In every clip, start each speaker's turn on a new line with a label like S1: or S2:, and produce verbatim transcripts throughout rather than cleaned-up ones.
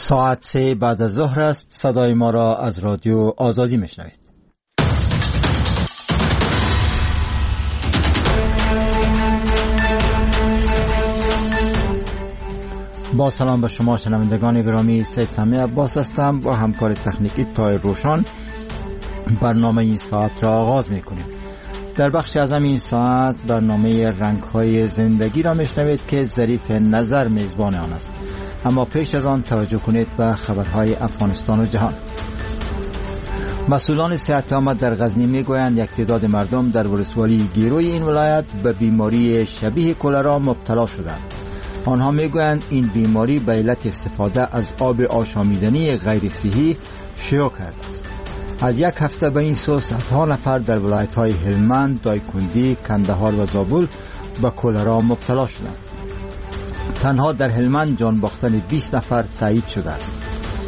S1: ساعت سه بعد از ظهر است. صدای ما را از رادیو آزادی میشنوید. با سلام به شما شنوندگان گرامی، سید سمی عباس هستم. با همکار تکنیکی تای روشان برنامه این ساعت را آغاز میکنیم. در بخش از این ساعت برنامه رنگ‌های زندگی را میشنوید که ظریف نظر میزبان آن است. اما پیش از آن توجه کنید به خبرهای افغانستان و جهان. مسئولان صحت عامه در غزنی میگویند یک تعداد مردم در ولسوالی گیروی این ولایت به بیماری شبیه کلرا مبتلا شدند. آنها میگویند این بیماری به علت استفاده از آب آشامیدنی غیر صحی شیوع کرده است. از یک هفته به این سو صدها نفر در ولایت‌های هلمند، دایکندی، کندهار و زابل به کلرا مبتلا شدند. تنها در هلمند جان باختن بیست نفر تایید شده است.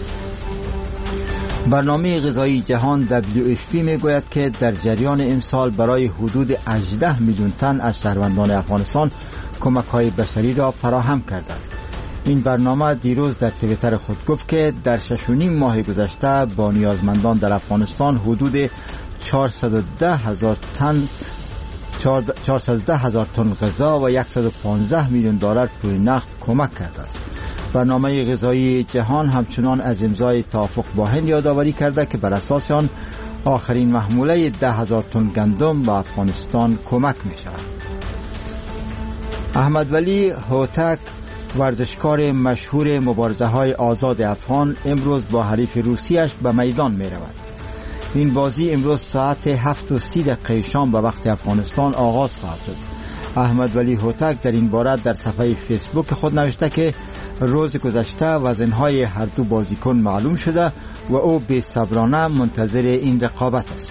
S1: برنامه غذایی جهان دبلیو اف پی میگوید که در جریان امسال برای حدود هجده میلیون تن از شهروندان افغانستان کمک‌های بشری را فراهم کرده است. این برنامه دیروز در توییتر خود گفت که در شش و نیم ماه گذشته با نیازمندان در افغانستان حدود چهارصد و ده هزار تن چهارصد و ده هزار تن غذا و صد و پانزده میلیون دلار پول نقد کمک کرده است. برنامه غذایی جهان همچنان از امضای توافق با هند یادآوری کرده که بر اساس آن آخرین محموله ده هزار تن گندم به افغانستان کمک می شود. احمد ولی هوتک، ورزشکار مشهور مبارزه های آزاد افغان، امروز با حریف روسیش به میدان می رود. این بازی امروز ساعت هفت و سی دقیقه شام به وقت افغانستان آغاز خواهد شد. احمد ولی هوتک در این باره در صفحه فیسبوک خود نوشته که روز گذشته وزنهای هر دو بازیکن معلوم شده و او بی‌صبرانه منتظر این رقابت است.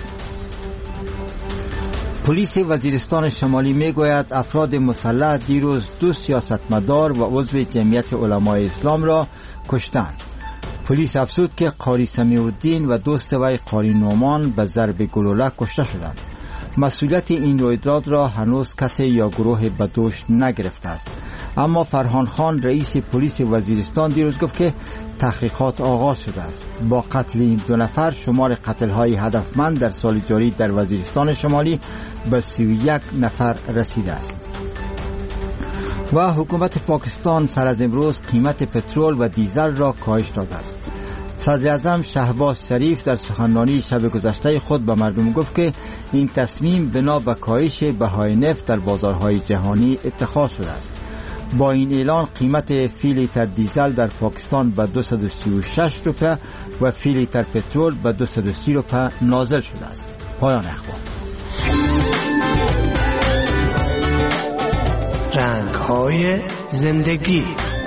S1: پلیس وزیرستان شمالی میگوید افراد مسلح دیروز دو سیاستمدار و عضو جمعیت علمای اسلام را کشتند. پلیس افزود که قاری سمیع الدین و دوست وی قاری نومان به ضرب گلوله کشته شدند. مسئولیت این رویداد را هنوز کسی یا گروه به دوش نگرفته است. اما فرهان خان رئیس پلیس وزیرستان دیروز گفت که تحقیقات آغاز شده است. با قتل این دو نفر شمار قتل‌های هدفمند در سال جاری در وزیرستان شمالی به سی و یک نفر رسیده است. و حکومت پاکستان سر از امروز قیمت پترول و دیزل را کاهش داده است. صدر اعظم شهباز شریف در سخنرانی شب گذشته خود به مردم گفت که این تصمیم بنا به کاهش بهای نفت در بازارهای جهانی اتخاذ شده است. با این اعلان قیمت فی لیتر دیزل در پاکستان به دویست و سی و شش روپیه و فی لیتر پترول به دویست و سی روپیه نازل شده است. پایان اخبار.
S2: رنگ‌های زندگی.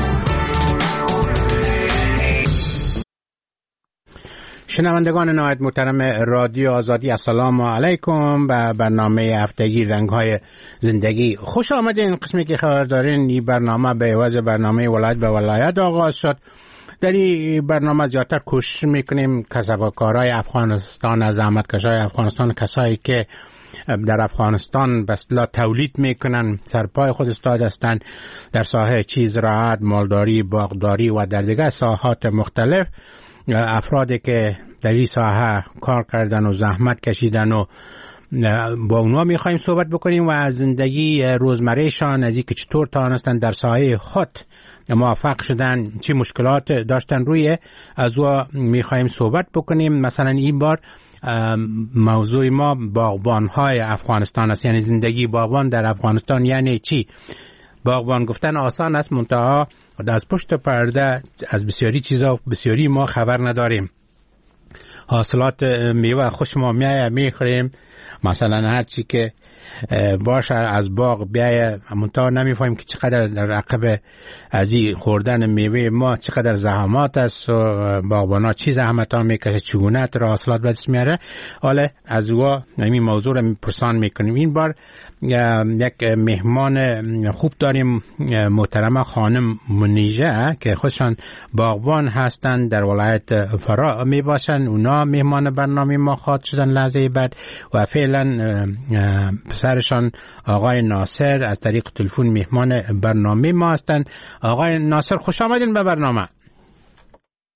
S3: شنوندگان نهایت محترم رادیو آزادی، السلام علیکم. به برنامه هفتگی رنگ‌های زندگی خوش آمدین. قسمی که خبر دارین این برنامه به عوض برنامه ولایت به ولایت آغاز شد. در این برنامه زیادتر کوشش میکنیم کسب‌وکارهای افغانستان، از زحمتکشای افغانستان، کسایی که در افغانستان به اصطلاح تولید میکنن، سرپای خود استاد هستند در ساحه چیز زراعت، مالداری، باغداری و در دیگر ساحات مختلف، افرادی که در این ساحه کار کردن و زحمت کشیدن و با اونها میخوایم صحبت بکنیم و از زندگی روزمرهشان، از اینکه چطور توانستن در ساحه خود موفق شدن، چه مشکلات داشتن روی از او میخوایم صحبت بکنیم. مثلا این بار موضوع ما باغبان‌های افغانستان است، یعنی زندگی باغبان در افغانستان یعنی چی. باغبان گفتن آسان است، منتها از پشت پرده از بسیاری چیزا بسیاری ما خبر نداریم. حاصلات میوه خوش ما میایه میخوریم، مثلا هر چی که باشه از باغ بیایه، منتها نمیفهمیم که چقدر در عقب از این خوردن میوه ما چقدر زحمات است و باغبانا چی زحمت ها میکشه، چگونه تر حاصلات به دست میاره. حالا از او این موضوع رو پرسان میکنیم. این بار یک مهمان خوب داریم، محترمه خانم منیژه که خودشان باغبان هستند، در ولایت فرا می باشند. اونا مهمان برنامه ما خواهد شدن لحظه بعد و فعلا پسرشان آقای ناصر از طریق تلفن مهمان برنامه ما هستند. آقای ناصر خوش آمدین به برنامه.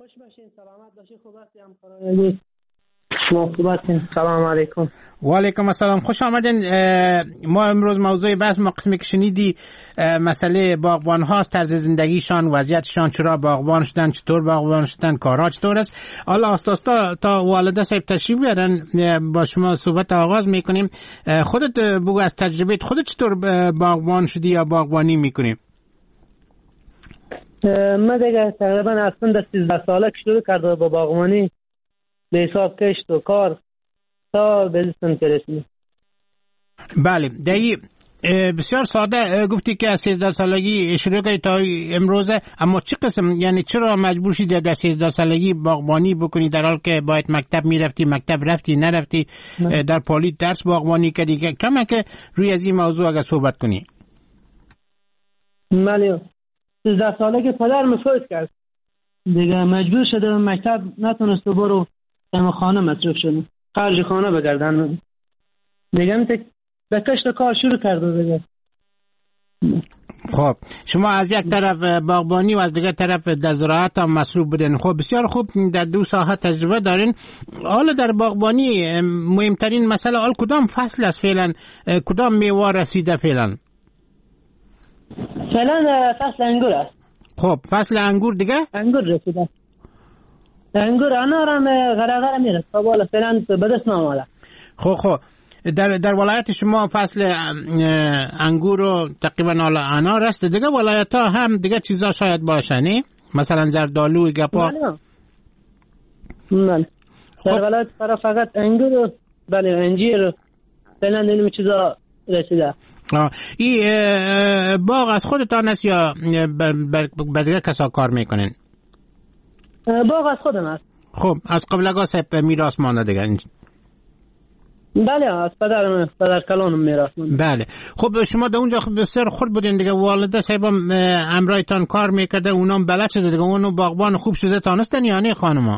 S4: خوش باشین، سلامت باشین، خوب هستی همکاران شما خوب هستین؟ سلام علیکم.
S3: و علیکم السلام، خوش آمدین. ما امروز موضوع بحث ما قسمی که شنیدی مسئله باغبان هاست، طرز زندگیشان، وضعیتشان، چرا باغبان شدن، چطور باغبان شدن، کارها چطور است. حالا آستاستا تا والده صاحب تشریف بیارن با شما صحبت آغاز میکنیم. خودت بگو از تجربه خودت چطور باغبان شدی یا باغبانی میکنی؟
S4: من دیگه تقریبا اصلا در سیزده ساله که شروع کرده با باغبانی به حساب کشت و کار تا به زیستم که رسیدم.
S3: بله دایی بسیار ساده گفتی که از سیزده سالگی شروع کردی تا امروزه، اما چه قسم، یعنی چرا مجبور شدی در سیزده سالگی باغبانی بکنی در حال که باید مکتب میرفتی، مکتب رفتی نرفتی، در پالیت درس باغبانی کردی؟ کمه که روی از این موضوع اگر صحبت کنی.
S4: بله سیزده سالگی پدرم فوت کرد دیگه، مجبور شده مکتب نتونست برو دم خانه مصروف شده، خرج خانه بگردن دیگه، میته به کشت کار شروع کرده دیگه.
S3: خب شما از یک طرف باغبانی و از دیگر طرف در زراعت هم مصروف بودین. خب بسیار خوب، در دو ساحه تجربه دارین. حالا در باغبانی مهمترین مسئله حال کدام فصل است فعلا؟ کدام میوه رسیده فعلا؟
S4: فعلا فصل انگور است.
S3: خب فصل انگور دیگه؟
S4: انگور رسیده. انگور انار هم غرغره میره. خب حالا فعلا به دست ناماده.
S3: خب خب در در ولایت شما فصل انگور و تقریبا حالا انار است، دیگه ولایت ها هم دیگه چیزا شاید باشه نه؟ مثلا زردالو، گپا.
S4: بله. در ولایت فرا فقط انگور و بله انجیر فعلا این چیزا رسیده.
S3: آه. این باغ از خودتان است یا به دیگه کسا کار میکنین؟
S4: باغ از خودم است.
S3: خب از قبل اگه صاحب میراث مانده دیگه؟
S4: بله از پدرم، پدر کلانم میراث مانده.
S3: بله. خب شما در اونجا بسیار خود بودین دیگه، والده صاحب امرایتان کار میکرده، اونام بلد شده دیگه، اونو باغبان خوب شده تانستن یا نه خانما؟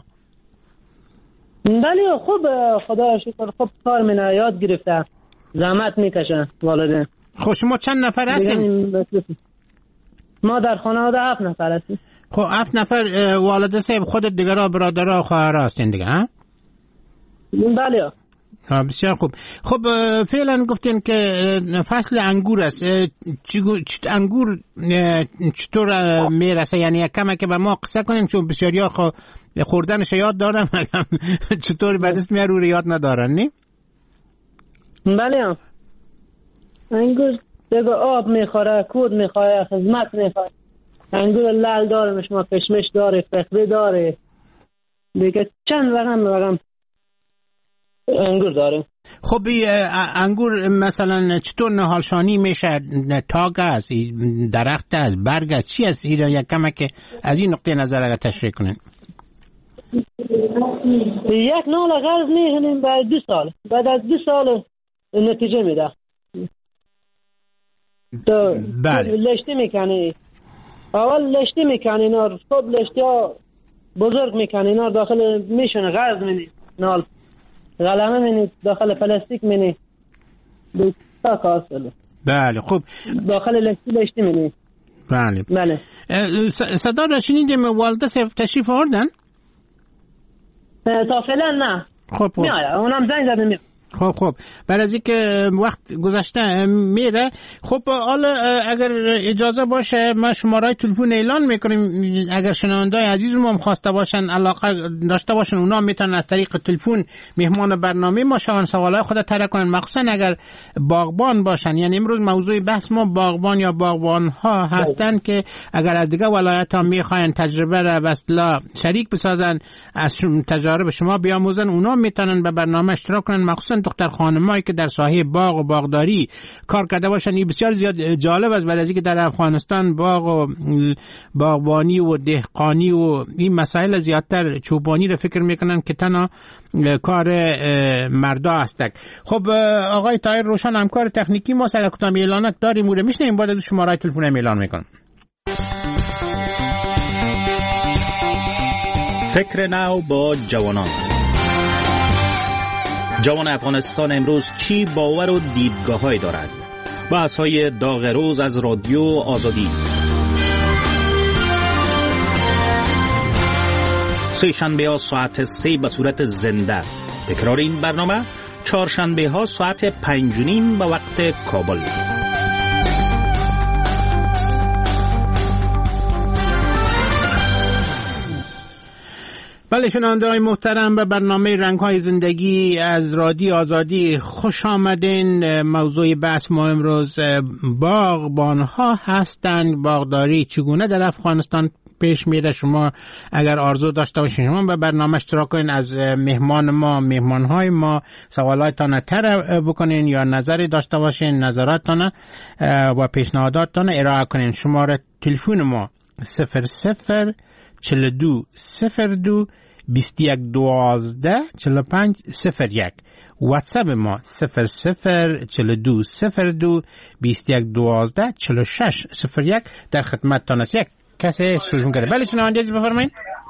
S4: بله خوب خدا شکر خوب کار میکنه، یاد گرفته، زحمت میکشن والدین.
S3: خب شما چند نفر هستین؟
S4: ما در خانواده هفت نفر هستیم.
S3: خب هفت نفر والده صاحب خودت دیگه را برادرها و خواهرها هستین دیگه ها؟
S4: بله.
S3: بسیار خوب. خب فعلا گفتین که فصل انگور است، چ انگور چطور میرسه؟ یعنی کمه که به ما قصه کنین چون بسیاریا خوردنش یاد دارم چطور به دست میاره رو یاد ندارن نی؟
S4: بله انگور دیگه آب میخوره، کود میخوره، خدمت میخوره. انگور لال داره، شما کشمش داره، فخری داره، دیگه چند رقم رقم انگور داره.
S3: خب انگور مثلا چطور نهالشانی میشه؟ تاگ است، درخت است، برگ است، چی است؟ یک کمه که از این نقطه نظر اگر تشریح کنین.
S4: یک نال غرض میکنیم بعد دو سال، بعد از دو سال نتیجه میده. تو
S3: بله.
S4: لشتی میکنی، اول لشتی میکنی، اینا صبح لشتی ها بزرگ میکنی، اینا داخل میشونه غرض منی، نال غلمه منی داخل پلاستیک منی دو تا کاسل.
S3: بله خب
S4: داخل لشتی لشتی منی.
S3: بله
S4: بله.
S3: صدا را شنیدیم والده صاحب تشریف آوردن؟
S4: تا فعلا نه.
S3: خب خب
S4: میاد اونم زنگ زده میاد.
S3: خب خب بعد از اینکه وقت گذشته میره. خب حالا اگر اجازه باشه ما شماره تلفن اعلان میکنیم، اگر شنوندای عزیزمون هم خواسته باشن علاقه داشته باشن اونا میتونن از طریق تلفن مهمان برنامه ما شون سوالای خود طرح کنن، مخصوصا اگر باغبان باشن. یعنی امروز موضوع بحث ما باغبان یا باغبان ها هستن که اگر از دیگه ولایت ها میخواین تجربه را به اصطلاح شریک بسازن، از تجارب شما بیاموزن، اونا میتونن به برنامه اشتراک کنن، مخصوصا دختر خانمایی که در ساحه باغ و باغداری کار کرده باشن. این بسیار زیاد جالب است برای اینکه در افغانستان باغ و باغبانی و دهقانی و این مسائل زیادتر چوبانی رو فکر میکنن که تنها کار مردا هستک. خب آقای طاهر روشن همکار تکنیکی ما سلکتام اعلانات داریم موره میشنیم، بعد از شماره تلفن اعلان میکنم.
S5: فکر نو با جوانان. جوان افغانستان امروز چی باور و دیدگاه‌هایی دارد؟ بحث‌های داغ روز از رادیو آزادی. سه شنبه ها ساعت سه به صورت زنده. تکرار این برنامه چهارشنبه ها ساعت پنج و نیم به وقت کابل.
S3: بله شنونده های محترم، به برنامه رنگ های زندگی از رادیو آزادی خوش آمدین. موضوع بحث ما امروز باغبان ها هستند. باغداری چگونه در افغانستان پیش میره؟ شما اگر آرزو داشته باشین شما به برنامه اشتراک کنین، از مهمان ما مهمان های ما سوالاتتان طرح بکنین یا نظری داشته باشین، نظراتتان و پیشنهاداتتان ارائه کنین. شماره تلفن ما صفر صفر چهل و دو صفر دو بیست و یک دوازده چهل و پنج صفر یک. واتساپ ما صفر صفر چهل و دو صفر دو بیست و یک دوازده چهل و شش صفر یک. در خدمتتان است. یک کسی شروع کرده. بله شنونده عزیز بفرمایید.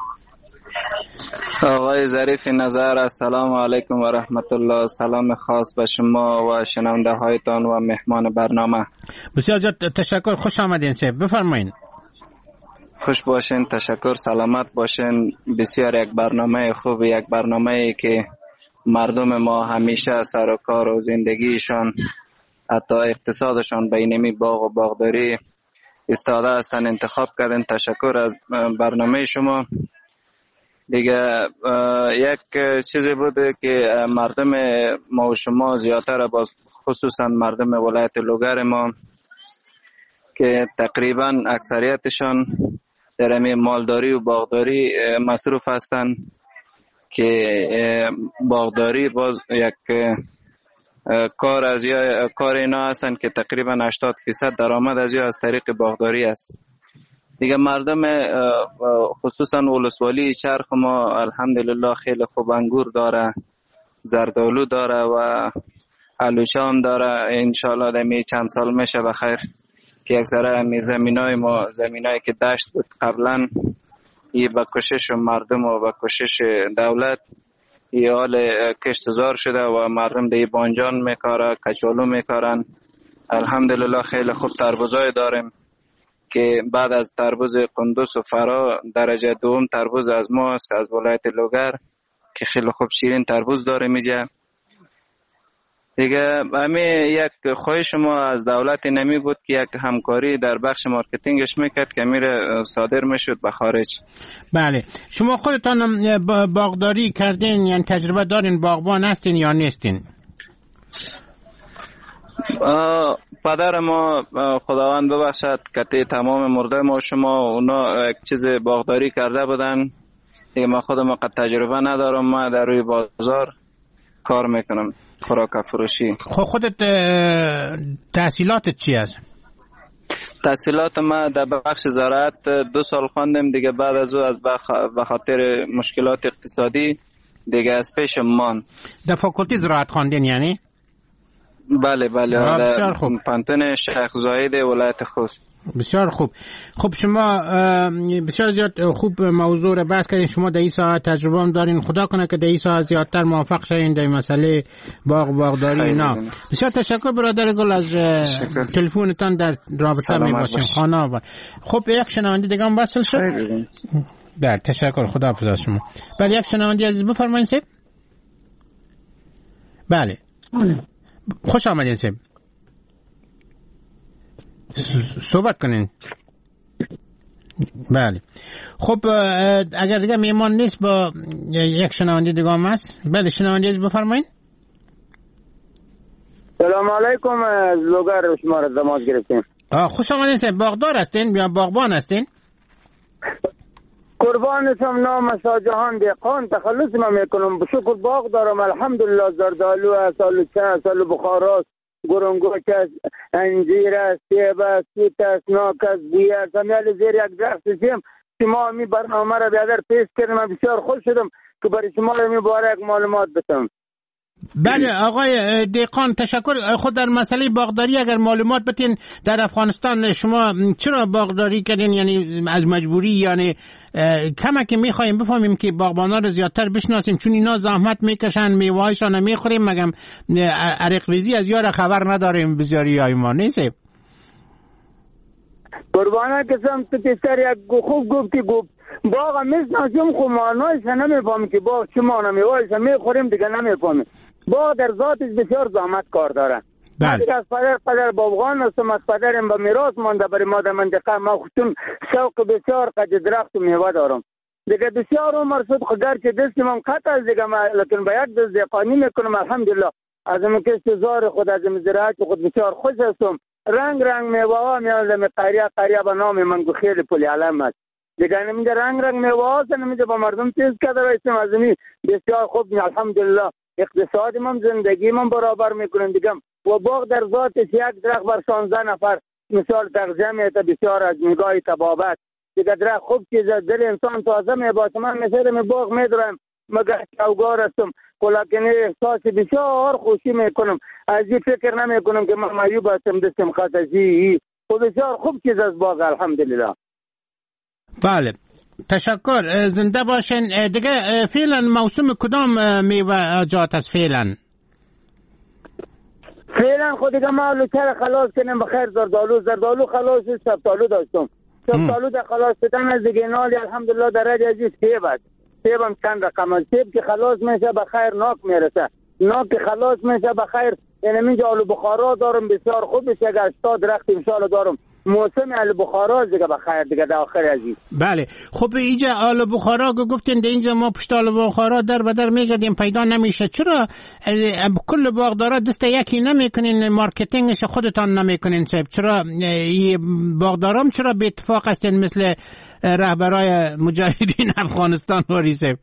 S6: آقای ظریف نظر، السلام علیکم و رحمت الله. سلام خاص به شما و شنونده هایتان و مهمان برنامه.
S3: بسیار زیاد تشکر، خوش آمدین. سه بفرمایید.
S6: خوش باشین، تشکر، سلامت باشین. بسیار یک برنامه خوب، یک برنامه که مردم ما همیشه سر و کار و زندگیشان حتی اقتصادشان بینمی باغ و باغداری استاده هستن انتخاب کردن. تشکر از برنامه شما. دیگه یک چیزی بود که مردم ما و شما زیادتر، باز خصوصا مردم ولایت لوگر ما که تقریبا اکثریتشان در همین مالداری و باغداری مصروف هستند که باغداری باز یک کار از یا کار اینا هستند که تقریبا هشتاد درصد درآمد از یا از طریق باغداری است. دیگه مردم خصوصا ولسوالی چرخ ما الحمدلله خیلی خوب انگور داره، زردالو داره و علوشام داره. انشالله در چند سال میشه بخیر که اکثر همی زمینای ما زمینایی که دشت بود قبلا ای با کشش مردم و با کشش دولت ای حال کشتزار شده و مردم دی بانجان میکاره، کچالو میکارن. الحمدلله خیلی خوب تربوزای داریم که بعد از تربوز قندوز و فرا درجه دوم تربوز از ما است، از ولایت لوگر که خیلی خوب شیرین تربوز داره میجه. دیگه همین یک خواهش ما از دولت نمی بود که یک همکاری در بخش مارکتینگش میکرد که میره صادر میشد به خارج.
S3: بله شما خودتان باغداری کردین، یعنی تجربه دارین، باغبان هستین یا نیستین؟
S6: پدر ما خداوند ببخشد کتی تمام مرده ما شما اونا یک چیز باغداری کرده بودن. دیگه ما خودم قد تجربه ندارم، ما در روی بازار کار میکنم، خوراک فروشی.
S3: خب خودت تحصیلاتت چی است؟
S6: تحصیلات ما در بخش زراعت دو سال خواندم. دیگه بعد از او از به خاطر مشکلات اقتصادی دیگه از پیش مان.
S3: در فاکولتی زراعت خواندین یعنی؟
S6: بله بله.
S3: بسیار خوب.
S6: پانتون شیخ زاید ولایت خوست.
S3: بسیار خوب. خب شما بسیار زیاد خوب موضوع را بحث کردین. شما در این ساعت تجربه هم دارین. خدا کنه که در این ساعت زیادتر موفق شوین در مسئله باغ باغداری اینا. بسیار تشکر برادر گل از تلفنتان در رابطه می باشیم خانه. خب یک شنونده دیگه هم وصل شد. بله تشکر، خدا حافظ از شما. بله یک شنونده عزیز بفرمایید سیب. بله خوش آمدین سیب، صحبت کنین. بله خب اگر دیگه میمان نیست با یک شنونده دیگه هم هست. بله شنونده عزیز بفرمایید.
S7: سلام علیکم، از لوگر شما را دماغ گرفتیم.
S3: خوش آمدین سیب. باغدار هستین یا باغبان هستین؟
S7: قربان اسم نام ساجهان دیقان تخلص ما میکنم. بشکر باغ دارم الحمدلله. زردالو است، آلوچه است، آلو بخارا است، گرنگوش است، انجیر است، سیب است، توت است، ناک است، بوی است. همیال زیر یک درخت سیم شما می برنامه را بیادر پیش کردم. بسیار خوش شدم که برای شما را می باره یک معلومات بتم.
S3: بله آقای دیقان تشکر. خود در مسئله باغداری اگر معلومات بتین، در افغانستان شما چرا باغداری کردین؟ یعنی از مجبوری، یعنی کما که میخوایم بفهمیم که باغبانا رو زیادتر بشناسیم، چون اینا زحمت میکشن، میوهایشان میخوریم، مگم عرق ریزی از یار خبر نداریم بسیاری های ما نیست.
S7: قربانه قسم تو تیستر یک خوب گفتی گفت باغ میشناسیم خب معنایش نمیفهمیم که باغ چه معنی میوهش میخوریم دیگه نمیفهمیم. باغ در ذاتش بسیار زحمت کار داره. من دیگه از پدر پدر باغبان هستم، از پدرم به میراث مانده برای ما در منطقه. ما خودم شوق بسیار قد درخت و میوه دارم دیگه. بسیار عمر شد خگر که دستم هم قطع است دیگه، لیکن به یک دست دهقانی میکنم الحمدلله. از این که استزار خود از این زراعت خود بسیار خوش هستم. رنگ رنگ میوه ها میالم قریه قریه به نام من گو خیلی پلی علم است دیگه. نمیده رنگ رنگ میوه ها نمیده با مردم تیز کرده رایستم. از این بسیار خوب الحمدلله اقتصادی من زندگی من برابر میکنم دیگه. و باغ در ذاتش یک درخت بر شانزده نفر مثال تغذیه میده بسیار از نگاه طبابت دیگه. درخت خوب چیز دل انسان تازه میباشه. من مثل می باغ میدارم مگر چوگار هستم کلاکنی احساس بسیار خوشی میکنم. از این فکر نمیکنم که من معیوب هستم دستم خطازی و بسیار خوب چیز از باغ الحمدلله.
S3: بله تشکر، زنده باشین. دیگه فعلا موسم کدام میوه جات است فعلا؟
S7: فعلا خود دیگه ما لوچر خلاص کنیم بخیر. زردالو زردالو خلاص شفتالو داشتم. شفتالو در خلاص شدن از دیگه نالی الحمدلله در رد عزیز سیب است. سیب هم چند رقم است. سیب که خلاص میشه بخیر ناک میرسه. ناک که خلاص میشه بخیر. یعنی اینجا آلو بخارا دارم بسیار خوب است. اگر تا درخت انشالله دارم موسم آلو بخارا دیگه بخیر دیگه در آخر عزیز.
S3: بله خب اینجا آلو بخارا گفتین ده اینجا ما پشت آلو بخارا در بدر میگردیم پیدا نمیشه. چرا کل باغدارا دست یکی نمیکنین مارکتینگش خودتان نمیکنین؟ چرا باغدارام چرا به اتفاق هستین مثل رهبرای مجاهدین افغانستان و ریسب؟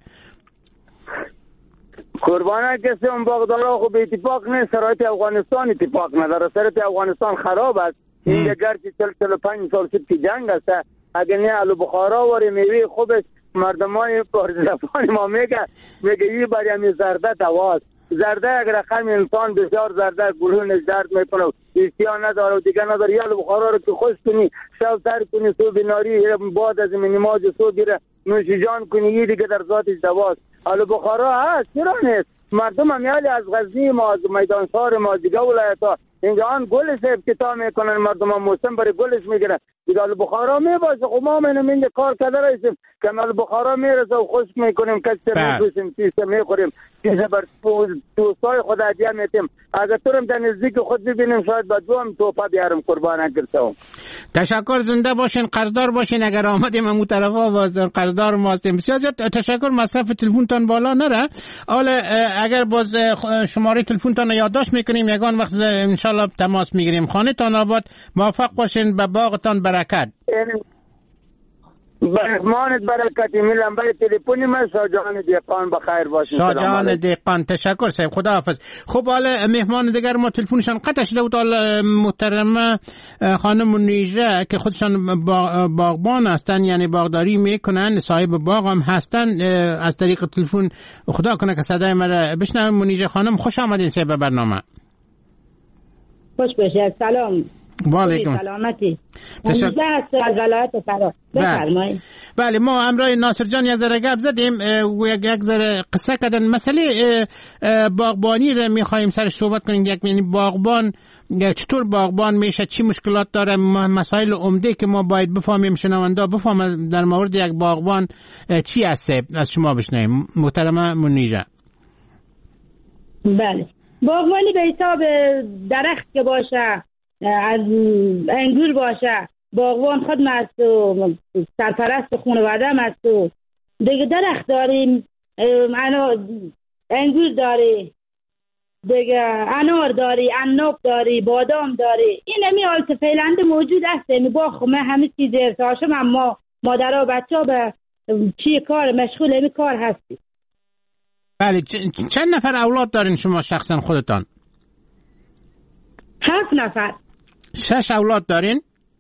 S7: قربانه کسی اون باغدارا خب اتفاق نیست. شرایط افغانستان اتفاق نداره. شرایط افغانستان خراب است. این دیگر که چل چل و پنج سال شد که جنگ است. اگر نه آلو بخارا وری میوه خوبش مردمان پارزفان ما میگه میگه این برای همین زرده تواز زرده اگر رقم انسان بسیار زرده گلون درد میکنه اشتیا نداره و دیگه نداره. یا آلو بخارا رو که خوش کنی شب تر کنی صبح ناری بعد از نماز صبح بیره نوش جان کنی این دیگه در ذاتش دواست. آلو بخارا هست چرا نیست؟ مردم همیالی از غزنی ما از میدان شهر ما دیگه ولایت ها اینجا آن گل سیب کتا میکنن مردم ها موسم برای گلش میگیرن دیگه. آلو بخارا میباشه خب ما منم اینجا کار کرده رایستیم که آلو بخارا میرسه و خشک میکنیم کسی میبوسیم چیزه میخوریم چیزه بر دوستای خود عدیه میتیم. اگر تورم در نزدیک خود ببینیم شاید با دو هم توپا بیارم قربانه کرده.
S3: تشکر، زنده باشین، قدردان باشین. اگر آمدیم امو طرفا باز قدردان ماستیم. بسیار زیاد تشکر. مصرف تلفنتان بالا نره. حالا اگر باز شماره تلفنتان یادداشت میکنیم یگان وقت انشالله تماس میگیریم. خانه تان آباد، موفق باشین، به باغتان برکت.
S7: برحمانت برکتی میلم برای تلفنی من شاجهان دیقان بخیر باشین.
S3: شاجهان دیقان تشکر صاحب، خدا حافظ. خب حالا مهمان دیگر ما تلفنشان قطع شده بود. حالا محترمه خانم نیجه که خودشان باغبان هستن یعنی باغداری میکنن، صاحب باغ هم هستن، از طریق تلفن خدا کنه که صدای مرا بشنویم. منیژه خانم خوش آمدین صاحب به برنامه.
S8: خوش باشید. سلام.
S3: علیکم.
S8: سلامتی. منیژه هست از ولایت فرا. بفرمایید.
S3: بله ما امرای ناصر جان یه ذره گپ زدیم و یک یک ذره قصه کردن مسئله باغبانی رو میخوایم سرش صحبت کنیم. یک یعنی باغبان چطور باغبان میشه، چی مشکلات داره، مسائل عمده که ما باید بفهمیم، شنوندا بفهمن در مورد یک باغبان چی هست. از شما بشنویم محترمه منیژه.
S8: بله باغبانی به حساب درخت که باشه، از انگور باشه، باغبان خود است و سرپرست خانواده است و دیگه درخت داریم، انگور داری دیگه، انار داری، عناب داری، بادام داری. این همی حالت فعلا موجود است. می باغ ما همه چیز ارتعاشم اما مادر و بچه ها به چی کار مشغول همی کار هستی.
S3: بله چند نفر اولاد دارین شما شخصا خودتان؟
S8: هفت نفر.
S3: شش اولاد دارین؟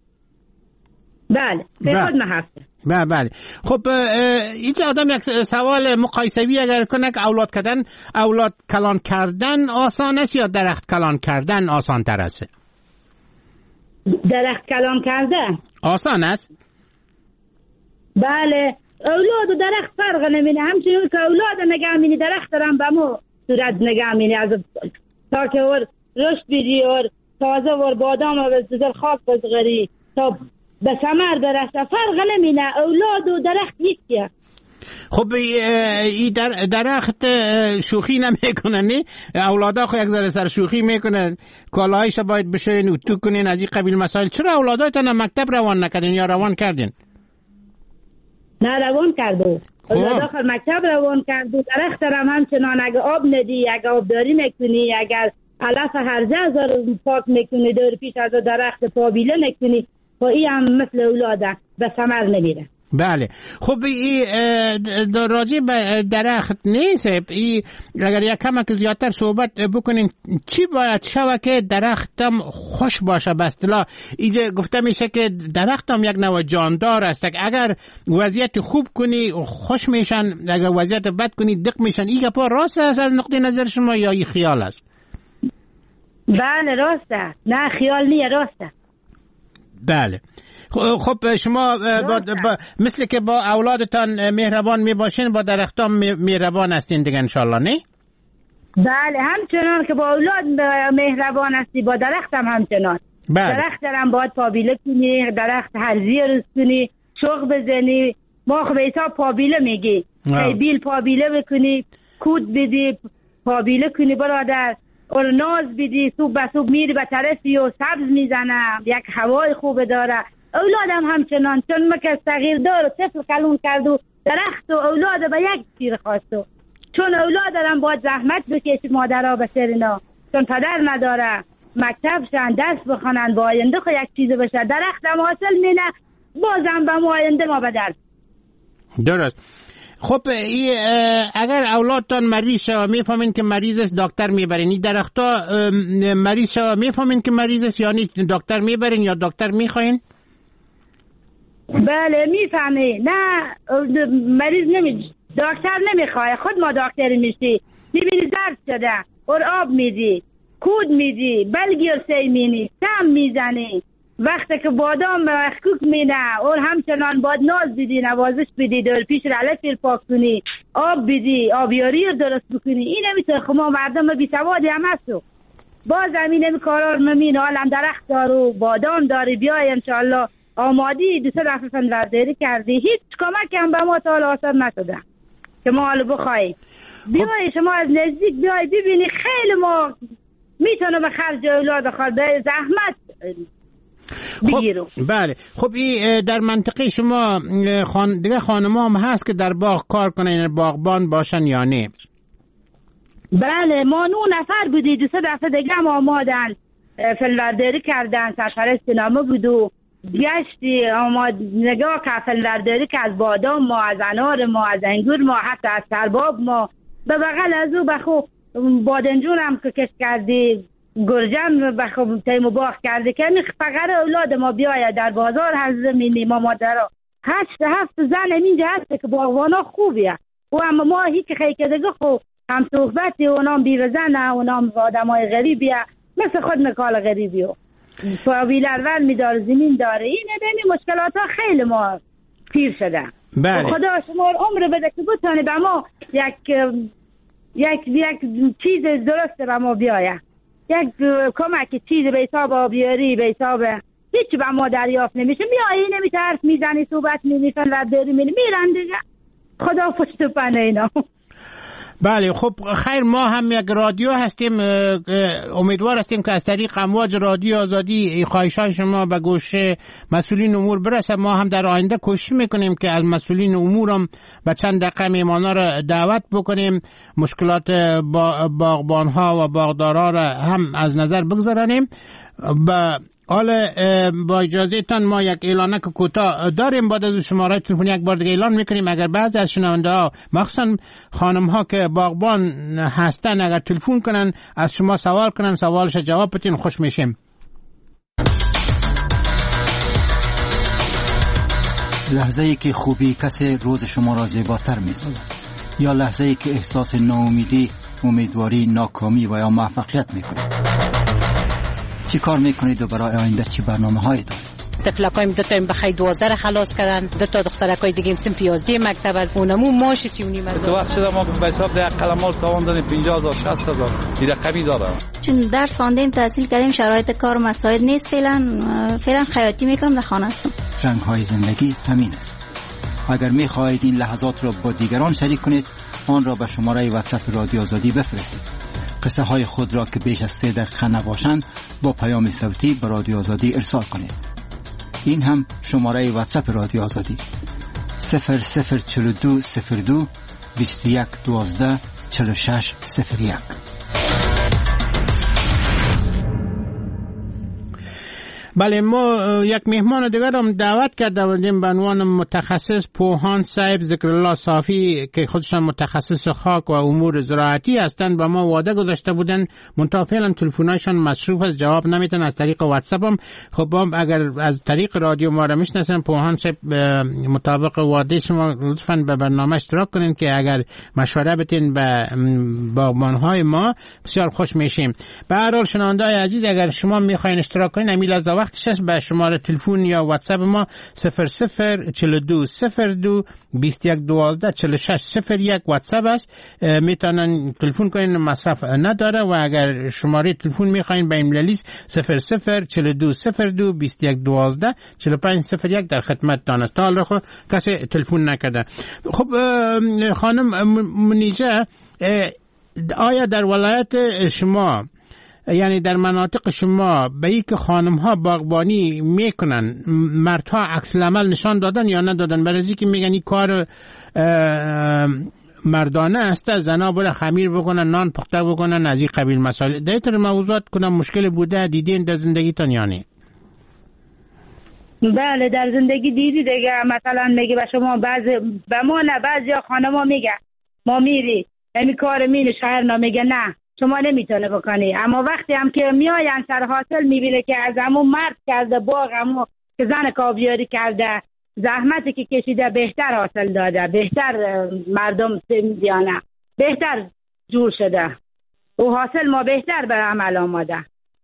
S8: بله به خود من هفته.
S3: بله بله. خب اینجا آدم یک سوال مقایسوی اگر کنه که اولاد کردن اولاد کلان کردن آسان است یا درخت کلان کردن آسان تر است؟
S8: درخت کلان کردن
S3: آسان است؟
S8: بله اولاد و درخت فرق نمینه. همچنین که اولاد نگه مینی درخت دارم به مو صورت نگه مینی از تا که ور رشد بیدی ور تازه ور بادام و بزدل خاک بزغری تا به ثمر برسه. فرق نمینه، اولاد و درخت یکیه.
S3: خب ای در درخت شوخی نمیکنن نه؟ اولادا خو یک ذره سر شوخی میکنن، کالاهایش باید بشین و تو کنین از این قبیل مسائل. چرا اولادایتان مکتب روان نکردین یا روان کردین؟
S8: نه روان کردو، اولادا خو مکتب روان کردو. درخت هم همچنان اگه آب ندی، اگه آبداری میکنی، اگر علف هرزه ازار پاک میکنی، دور پیش از درخت پابیله میکنی، خب این هم مثل اولاده به ثمر نمیره.
S3: بله. خب ای راجع به درخت نیست، ای اگر یک کمک زیادتر صحبت بکنین چی باید شوه که درختم خوش باشه؟ به اصطلاح اینجا گفته میشه که درختم یک نوع جاندار است، اگر وضعیت خوب کنی خوش میشن، اگر وضعیت بد کنی دق میشن. این گپا راست است از نقطه نظر شما یا این خیال است؟
S8: بله راست است، نه خیال نیه، راست است.
S3: بله. خب شما با با مثل که با اولادتان مهربان می باشین با درختان مهربان هستین دیگه انشالله، نه؟
S8: بله همچنان که با اولاد مهربان هستی با درخت هم همچنان. بله. درخت هم باید پابیله کنی، درخت هرزی روز کنی، شوق بزنی. ما خب ایتا پابیله میگی، بیل پابیله بکنی، کود بدی پابیله کنی برادر، اور ناز بدی، صبح به صبح میری به طرفی و سبز میزنه، یک هوای خوب داره. اولادم همچنان، چون مکه صغیر دار و طفل کلون کرد و درخت و اولاد به یک تیر خواستو، چون اولادم باید زحمت بکشید مادرها به سرنا، چون پدر نداره، مکتب شن درس بخونن، با آینده خو یک چیز بشه. درخت هم حاصل مینه، بازم به ما آینده ما به درس.
S3: درست. خب ای اگر اولادتان مریض شوه میفهمین که مریض است دکتر میبرین، این درختا مریض شوه میفهمین که مریض است یعنی دکتر میبرین یا دکتر میخواین؟
S8: بله میفهمی، نه مریض نمی دکتر نمیخواه، خود ما دکتر میشی، میبینی زرد شده اور آب میدی، کود میدی، بلگیرسی مینی، سم میزنی، وقتی که بادام مخکوک مینه اور همچنان باید ناز بدی، نوازش بدی، دور پیش رلفیر پاک کنی، آب بدی، آبیاری رو درست بکنی. این نمیتونه خب ما مردم بی سوادی هم هستو، باز همین نمی کارار ممین حالم درخت دارو بادام داری، بیای انشالله آمادی دو سه دفعه فنورداری کردی، هیچ کمک هم به ما تا حالا اثر نشده که ما حالا بخوایی بیای شما از نزدیک بیای ببینی خیلی ما میتونه به خرج اولاد خود زحمت بگیرو.
S3: خب بله. خب این در منطقه شما خان دیگه خانم‌ها هم هست که در باغ کار کنن، باغبان باشن یا نه؟
S8: بله ما نو نفر بودی، دو سه دفعه دیگه هم آمادن فنورداری کردن، سرپرست نامه بودو گشتی آماد نگاه که فنورداری که از بادام ما، از انار ما، از انگور ما، حتی از سرباب ما، به بغل از او بخو بادنجون هم که کش کردی، گرجم بخو تیم باغ کرده که این فقر اولاد ما بیاید در بازار هست زمینی ما مادرها هشت هفت زن اینجا هسته که باغوانا خوبیه و اما ما هیچ خیلی که دیگه خو هم صحبتی اونام بیرزنه، اونام آدم های غریبیه مثل خود مکال غریبیه فاویلرول میدار زمین داره. این ندمی مشکلات ها خیلی ما پیر شده.
S3: بله.
S8: خدا شما عمر بده که بتانه به ما یک یک یک چیز درسته به ما بیایه، یک کمک چیز به حساب آبیاری به حساب هیچ به ما دریافت نمیشه. میایی نمیشه حرف میزنی صحبت میمیشن و داری میرن دیگه. خدا پشت و پنه اینا.
S3: بله. خب خیر ما هم یک رادیو هستیم، امیدوار هستیم که از طریق امواج رادیو آزادی خواهشات شما به گوش مسئولین امور برسه. ما هم در آینده کوشش میکنیم که از مسئولین امور هم به چند دقیقه میمانا را دعوت بکنیم، مشکلات باغبان ها و باغدارا را هم از نظر بگذارانیم. با حالا با اجازه تان ما یک اعلانک کوتاه داریم، بعد از شماره تلفنی یک بار دیگه اعلان میکنیم. اگر بعضی از شنونده ها مخصوصا خانم ها که باغبان هستن اگر تلفن کنن از شما سوال کنن، سوالش جواب بدین، خوش میشیم.
S1: لحظه ای که خوبی کسی روز شما را زیباتر می‌سازد، یا لحظه ای که احساس ناامیدی، امیدواری، ناکامی و یا موفقیت میکنید. چی کار میکنید و برای آینده چی برنامه هایی دارید؟
S9: تفلکایم دو تا بخای دوازده را خلاص کردن، دو تا دخترکای دیگه هم سنف یازده مکتب از اونمو ماش سی و نیم هزار.
S10: تو وقت شده ما به حساب ده قلمال تاوان دادیم پنجاه هزار شصت هزار این رقمی داره.
S11: چون درس خواندیم تحصیل کردیم شرایط کار و مسائل نیست، فعلا فعلا خیاطی میکنم در خانه هستم.
S1: رنگ‌های زندگی همین است. اگر می‌خواهید این لحظات را با دیگران شریک کنید آن را به شماره واتساپ رادیو آزادی بفرستید. قصه های خود را که بیش از سه دقیقه نباشند با پیام صوتی به رادیو آزادی ارسال کنید. این هم شماره واتساپ رادیو آزادی صفر صفر چهل و دو صفر دو بیست و یک دوازده چهل و شش صفر یک.
S3: بله، ما یک مهمان دیگر هم دعوت کرده بودیم به عنوان متخصص پوهان صاحب ذکرالله صافی که خودشان متخصص خاک و امور زراعتی هستند. با ما وعده گذاشته بودن منتها فعلا تلفن‌هایشان مصروف است، جواب نمیدن. از طریق واتساپ هم خب هم اگر از طریق رادیو ما را میشناسن پوهان صاحب مطابق وعده شما لطفاً به برنامه اشتراک کنین که اگر مشوره بدین به باغبان‌های ما بسیار خوش میشیم. به هر حال شنونده‌های عزیز اگر شما میخواین اشتراک کنین امیل از وقتش است به شماره تلفن یا واتساپ ما صفر صفر چهل و دو صفر دو بیست و یک دوازده چهل و شش صفر یک واتساپ است. میتونن تلفن کنین، مصرف نداره. و اگر شماره تلفن میخواین به ایمیل لیست صفر صفر چهل و دو صفر دو بیست و یک دوازده چهل و پنج صفر یک در خدمتتان است. تا حالا کسی تلفن نکرده. خب خانم منیژه، آیا در ولایت شما یعنی در مناطق شما به ای که خانم ها باغبانی میکنن مردها عکس العمل نشان دادن یا ندادن؟ برای اینکه میگن این کار مردانه است، زنا بره خمیر بکنن، نان پخته بکنن، از این قبیل مسائل. در این موضوعات کنم مشکل بوده دیدین در زندگیتان یا نه؟
S8: بله در زندگی دیدی دیگه. مثلا میگه به شما بعضی به ما نه بعضی خانما میگه ما میری همین کار مینه شهر نا میگه نه شما نمیتونه بکنی. اما وقتی هم که میاین سر حاصل میبینه که از همون مرد کرده باغ همون که زن کاویاری کرده زحمتی که کشیده بهتر حاصل داده، بهتر مردم سمیدیانه بهتر جور شده و حاصل ما بهتر به عمل آماده.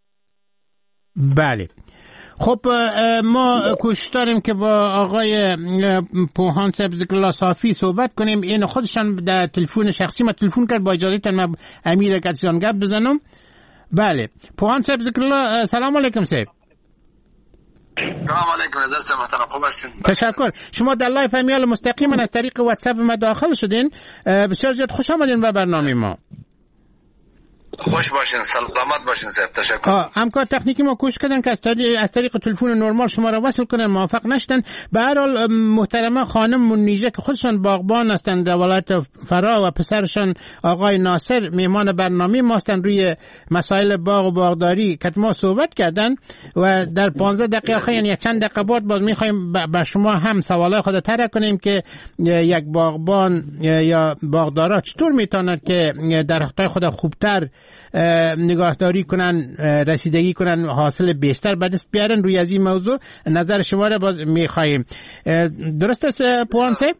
S3: بله خب ما کوشش داریم که با آقای پوهان صاحب ذکرالله صافی صحبت کنیم. این خودشان در تلفن شخصی ما تلفن کرد، با اجازهتون من امیر کسیان گپ بزنم. بله پوهان صاحب ذکرالله، سلام علیکم صاحب.
S12: سلام علیکم حضرت محترم، خوب هستین؟
S3: تشکر. شما در لایو امیال مستقیما از طریق واتساپ ما داخل شدین، بسیار زیاد خوش آمدین به برنامه ما.
S12: خوش باشین، سلامت باشین صاحب. تشکر.
S3: همکار تکنیکی ما کوشش کردن که از طریق از طریق تلفن نرمال شما را وصل کنن، موفق نشدن. به هر حال محترمه خانم منیژه که خودشان باغبان هستند در ولایت فرا و پسرشان آقای ناصر مهمان برنامه ما هستند، روی مسائل باغ و باغداری که ما صحبت کردن و در پانزده دقیقه آخر یعنی چند دقیقه بعد باز می‌خوایم به شما هم سوالای خود طرح کنیم که یک باغبان یا باغدارا چطور میتونند که درختای خود خوبتر نگاهداری کنن، رسیدگی کنن، حاصل بیشتر به دست بیارن. روی از این موضوع نظر شما را باز میخواهیم. درست است پوهان صاحب؟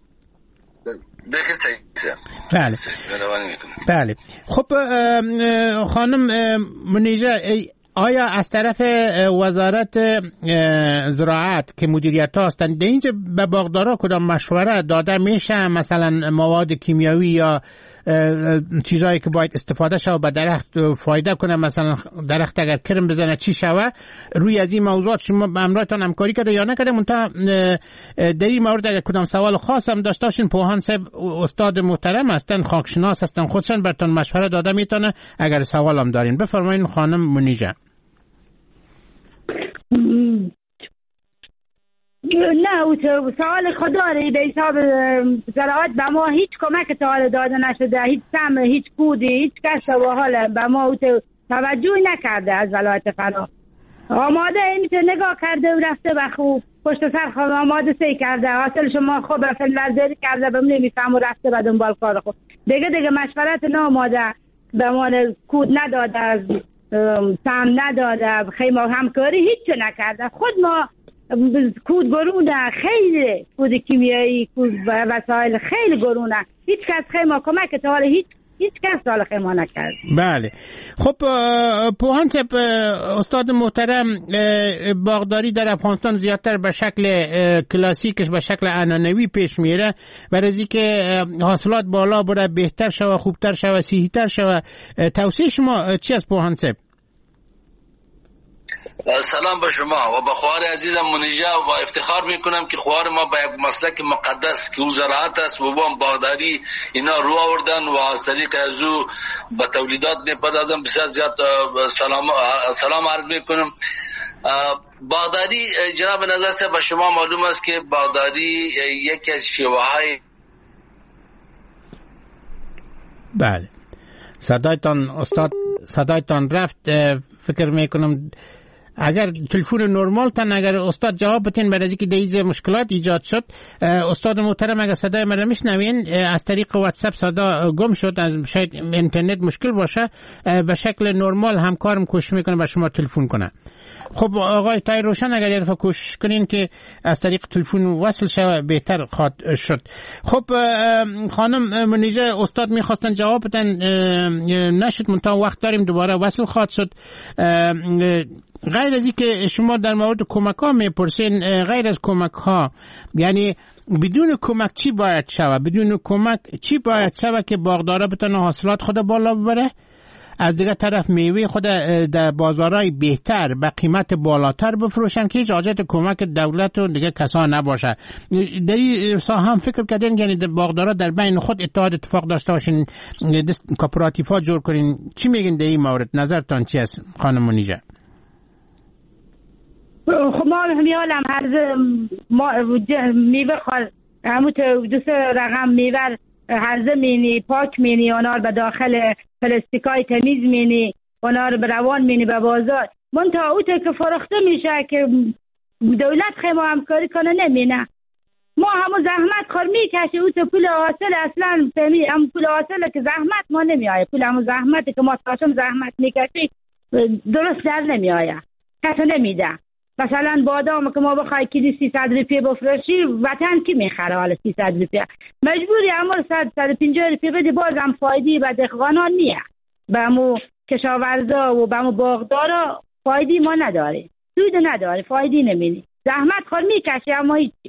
S3: بله بله. خب خانم منیژه، آیا از طرف وزارت زراعت که مدیریت ها هستند در اینجا به باغدارا کدام مشوره داده میشه؟ مثلا مواد کیمیایی یا چیزایی که باید استفاده شود به درخت فایده کنه، مثلا درخت اگر کرم بزنه چی شود؟ روی از این موضوعات شما به همراهتان همکاری کرده یا نکرده؟ منتها در این مورد اگر کدام سوال خاص هم داشته باشین پوهان صاحب استاد محترم هستن، خاکشناس هستن، خودشان براتون مشوره داده میتونه اگر سوال هم دارین. بفرمایید خانم منیژه.
S8: نه او سوال خداره به حساب زراعت به ما هیچ کمک تا حال داده نشده، هیچ سم، هیچ کودی، هیچ کس و حال به ما او توجه نکرده از ولایت فرا. آماده میشه نگاه کرده و رفته و خوب پشت سر آماده سی کرده، حاصل شما خوب رفل ورزری کرده به من نمیفهم و رفته به دنبال کار خود. دیگه دیگه مشورت ناماده به ما کود نداده، سم نداده، خیمه همکاری هیچ نکرده. خود ما کود گرونه، خیلی کود کیمیایی، کود وسایل خیلی گرونه، هیچ کس خیلی ما کمک تا حال هیچ هیچ کس سال خیر ما نکرد.
S3: بله خب پوهان صاحب، استاد محترم، باغداری در افغانستان زیادتر به شکل کلاسیکش به شکل عنعنوی پیش میره برای از اینکه حاصلات بالا بره، بهتر شوه، خوبتر شوه، صحیح‌تر شوه. توصیه شما چی است پوهان صاحب؟
S12: سلام به شما و به خواهر عزیزم منیژه و افتخار میکنم که خواهر ما به یک مسلک مقدس که او زراعت است و هم باغداری اینا رو آوردن و از طریق از او به تولیدات میپردازم. بسیار زیاد سلام سلام عرض میکنم. باغداری جناب نظر سے به شما معلوم است که باغداری یکی از شیوه های
S3: بله صدایتان استاد صدایتان رفت. فکر میکنم اگر تلفن نرمال تن اگر استاد جواب بتین برای اینکه دیگه مشکلات ایجاد شد. استاد محترم اگر صدای من میشنوین از طریق واتساپ صدا گم شد، از شاید اینترنت مشکل باشه، به شکل نرمال همکارم کوشش میکنه به شما تلفن کنه. خب آقای تای روشن اگر یه دفعه کوشش کنین که از طریق تلفن وصل شوه بهتر خواهد شد. خب خانم منیژه، استاد میخواستن جواب بدن نشد، منتها وقت داریم دوباره وصل خواهد شد. غیر از اینکه شما در مورد کمک ها میپرسین، غیر از کمک ها یعنی بدون کمک چی باید شوه؟ بدون کمک چی باید شوه که باغدارا بتونه حاصلات خود بالا ببره؟ از دیگه طرف میوه خود در بازارهای بهتر به قیمت بالاتر بفروشن که هیچ حاجت کمک دولت و دیگه کسا نباشه. در این ساحه هم فکر کردین یعنی باغدارا در بین خود اتحاد اتفاق داشته باشین، کوپراتیف ها جور کنین؟ چی میگین در این مورد؟ نظرتان چی است خانم منیژه؟
S8: خب ما همیالم هر میوه خال همون دوست رقم میوه هرزه مینی پاک مینی اونا رو به داخل پلاستیکای تمیز مینی اونا رو به روان مینی به بازار. من تا اوته که فرخته میشه که دولت خیلی همکاری کنه نمینه. ما همون زحمت کار میکشه اوته پول حاصل اصلا فهمی هم پول حاصل که زحمت ما نمیآیه. پول همون زحمتی که ما تاشم زحمت میکشی درست در نمیآیه، کسی نمیده. مثلا بادام که ما بخوای کیلو سیصد روپیه بفروشی وطن کی میخره؟ حالا سیصد روپیه مجبوری اما صد صد و پنجاه روپیه بدی، بازم فایدی به دهقانان نیه، به مو کشاورزا و به مو باغدارا فایدی ما نداره، سود نداره، فایدی نمیدی، زحمت خود میکشی اما هیچی.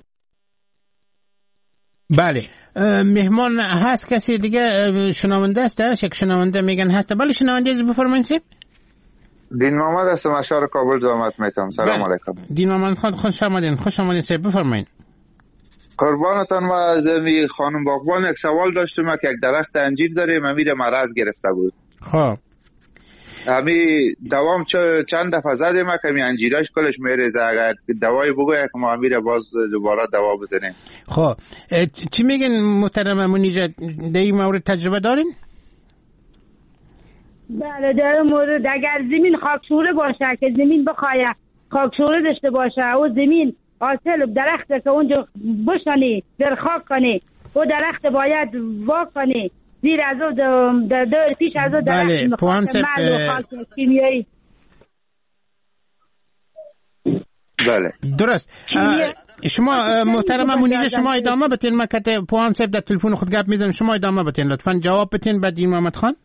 S3: بله مهمان هست کسی دیگه شنونده است؟ شک شنونده میگن هست. بله شنونده بفرمایید.
S13: دین محمد هستم، اشار کابل زحمت میتم. سلام علیکم.
S3: دین محمد خان خوش آمدین. خوش آمدین سه بفرمایید.
S13: قربانتان. و از می خانم باغبان یک سوال داشتم که یک درخت انجیر داریم، امیر مرض گرفته بود.
S3: خب
S13: امی دوام چند دفعه زدیم که می انجیرش کلش میریزه، اگر دوای بگویه که ما امیر باز دوباره دوا بزنیم.
S3: خب چی میگن محترم منیژه، در این مورد تجربه دارین؟
S8: بله در مورد اگر زمین خاکشوره باشه که زمین بخواه خاکشوره داشته باشه و زمین حاصل درخت که اونجا بشنی در خاک کنی و درخت باید وا کنی زیر از او در دور پیش از او درخت
S3: بله.
S8: مخاک مل و خاک کیمیایی.
S13: بله
S3: درست. شما محترم منیژه شما ادامه بتین، ما که پوان صاحب در تلفن خود گپ میزنم، شما ادامه بتین لطفا جواب بتین بعد دین محمد خان.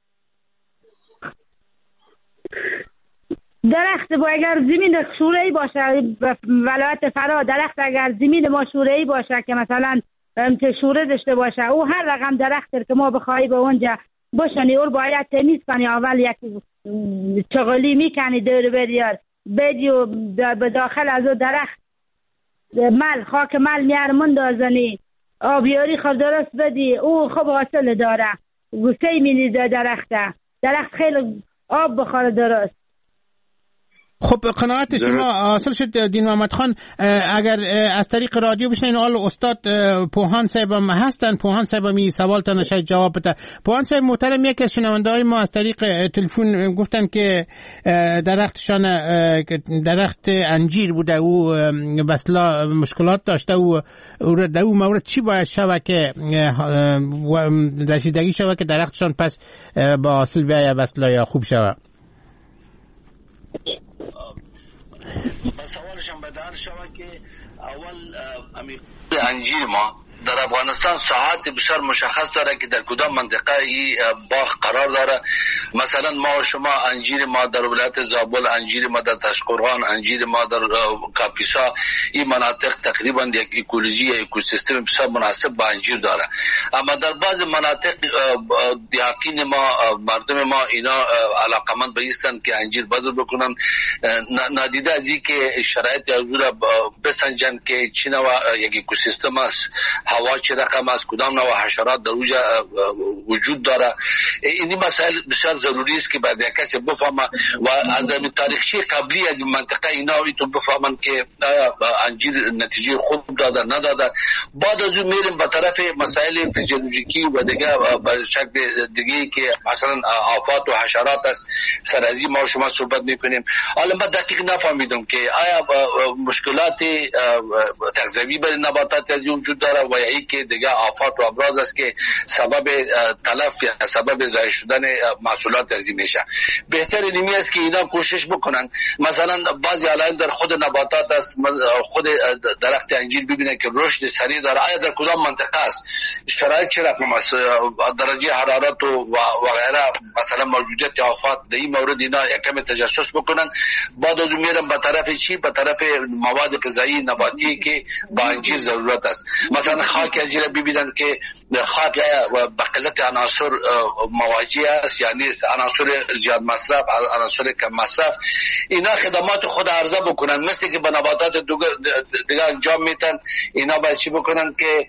S8: درخت با اگر زمین شوره‌ای باشه، ولایت فرا درخت اگر زمین ما شوره‌ای باشه که مثلا شوره داشته باشه او هر رقم درخت که ما بخوایی به اونجا بشنی اور باید تمیز کنی، اول یک چغلی میکنی دور بریار بدی و به داخل از او درخت مل خاک مل میار مندازنی آبیاری خود درست بدی او خوب حاصل داره. گوسه مینی درخته درخت خیلی آب بخوره درست.
S3: خب قناعت شما حاصل شد دین محمد خان. اگر از طریق رادیو بشنین حال استاد پوهان صاحب هم هستن، پوهان صاحب می سوال تا نشاید جواب بده. پوهان صاحب محترم یکی از شنونده های ما از طریق تلفن گفتن که درختشان درخت انجیر بوده او بسلا مشکلات داشته و در او مورد چی باید شوه که رسیدگی شوه که درختشان پس با حاصل بیایه بسلا یا خوب شوه؟
S12: سوالشم به در شوه که اول انجیر ما در افغانستان ساحات بسیار مشخص داره که در کدام منطقه این باغ قرار داره. مثلا ما و شما انجیر ما در ولایت زابل، انجیر ما در تاشقرغان، انجیر ما در کاپیسا، این مناطق تقریبا یک اکولوژی یا اکوسیستم بسیار مناسب با انجیر داره. اما در بعض مناطق دیاقین ما، مردم ما اینا علاقمند بایستن که انجیر بذر بکنن، نادیده از این که شرایط حضور بسنجن که چی نوع یک اکوسیستم است، هوا چه رقم است، کدام نوع حشرات در اوجا وجود داره. این مسائل بسیار ضروری است که بعد کسی بفهمه و از تاریخچه قبلی از منطقه اینا ایتون بفهمن که انجیر نتیجه خوب داده نداده. بعد از اون میریم به طرف مسائل فیزیولوژیکی و دیگه به شکل دیگه که مثلا آفات و حشرات است. سر از این ما شما صحبت میکنیم. حالا من دقیق نفهمیدم که آیا مشکلات تغذیوی برای نباتات از وجود داره و یا ای که دیگه آفات و امراض است که سبب تلف یا سبب ضایع شدن محصولات ارزی میشه. بهتر اینمی است که اینا کوشش بکنن. مثلا بعضی علائم در خود نباتات است، خود درخت انجیر ببینن که رشد سریع داره، آیا در کدام منطقه است، شرایط چه رقم است، درجه حرارت و و غیره، مثلا موجودیت آفات در این مورد اینا یکم تجسس بکنن. بعد از اون میرن به طرف چی؟ به طرف مواد غذایی نباتی که با انجیر ضرورت است. مثلا خاک انجیر ببینن که خاک به قلت عناصر مواجه است، یعنی عناصر زیاد مصرف، عناصر کم مصرف. اینا خدمات خود عرضه بکنن، مثل که به نباتات دیگه انجام میتن. اینا باید چی بکنن که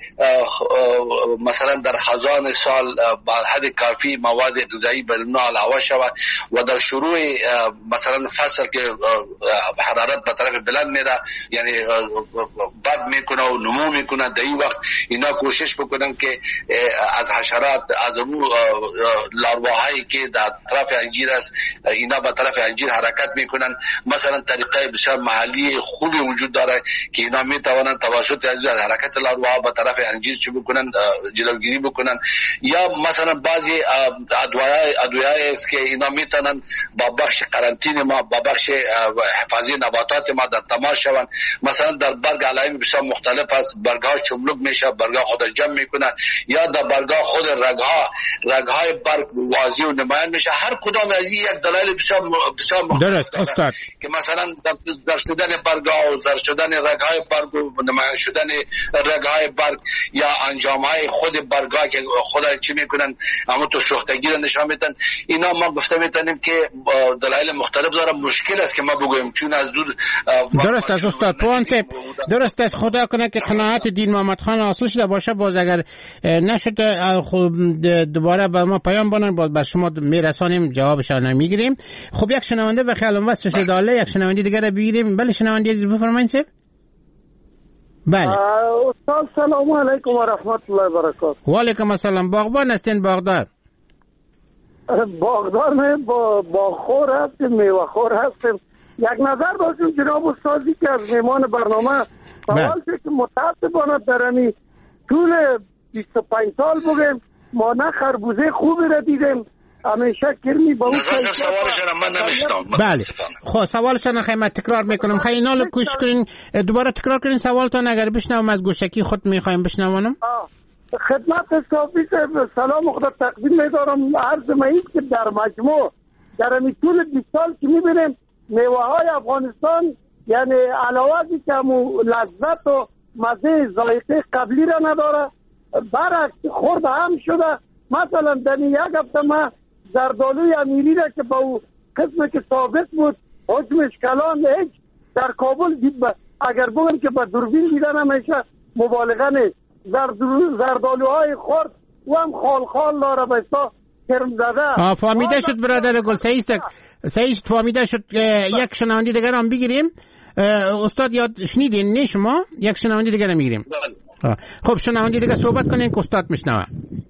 S12: مثلا در خزان سال با حد کافی مواد غذایی بر اونا علاوه شود و در شروع مثلا فصل که حرارت به طرف بلند میره، یعنی بد میکنه و نمو میکنه، در این وقت اینا کوشش بکنن که از حشرات، از اون لاروهایی که در طرف انجیر است، اینا به طرف انجیر حرکت میکنن. مثلا طریقه بسیار محلی خوبی وجود داره که اینا میتوانن توسط از حرکت لاروها به طرف انجیر چه بکنن، جلوگیری بکنن. یا مثلا بعضی ادویه ادویه است که اینا میتونن با بخش قرنطینه ما، با بخش حفاظی نباتات ما در تماس شوند. مثلا در برگ علائم بسیار مختلف است، برگها چملک میشه، برگها خود جمع میکنه، یا در برگها خود رگها رگهای برگ واضح و نمایان میشه. هر کدام از این یک دلایل بسیار بسیار مختلف داره که مثلا در شدن برگها و زرد شدن رگهای برگ و نمایان شدن رگهای برگ یا انجامهای خود برگها که خود چی میکنن اما تو سوختگی رو نشان میدن. اینا ما گفته میتونیم که دلایل مختلف داره. مشکل است که ما بگویم چون از دور
S3: درست است استاد پوانسپ، درست است. خدا کنه که قناعت دین محمد خان حاصل شده باشه. باز اگر نشد خب دوباره به ما پیام بانن، باز بر شما میرسانیم، جوابشان میگیریم. خب یک شنونده به خیال واسه شده الله، یک شنونده دیگه رو بگیریم. بله شنونده عزیز بفرمایید سب. بله
S14: استاد سلام علیکم و رحمت الله و برکاته.
S3: و علیکم السلام. باغبان هستین؟ باغدار؟
S14: باغدار نه، با باغخور هستیم، میوه خور هستیم. یک نظر داشتیم جناب استادی که از میمان برنامه سوال که متاسفانه درمی طول بیست و پنج سال بگیم ما نه خربوزه خوبی را دیدیم، همیشه کرمی با اون
S12: سوالش را من نمیشتم.
S3: بله خب سوالشان خیلی تکرار میکنم، خیلی نال کوشش کنین دوباره تکرار کنین سوالتان، اگر بشنوم از گوشکی خود میخوایم بشنوانم.
S14: خدمت صافی سلام و خدا تقدیم میدارم. عرض مایید که در مجموع در امی طول بیست سال که میبینیم میوه های افغانستان یعنی علاوه از که همون لذت و مزه ذائقه قبلی را نداره، برعکس خورد هم شده. مثلا در یک هفته ما زردالوی امیری را که با او قسم که ثابت بود حجمش کلان هیچ در کابل دید، اگر بگم که با دوربین دیدن همیشه مبالغه نیست. زردالوهای خورد و هم خال خال داره بسا کرم زده.
S3: فهمیده شد برادر گل، سعیست سعیست فهمیده شد. یک شنوندی دیگر هم بگیریم. استاد یاد شنیدین نه شما؟ یک شنوندی دیگر هم میگیریم. خب شنوندی دیگر صحبت کنین که استاد میشنوه.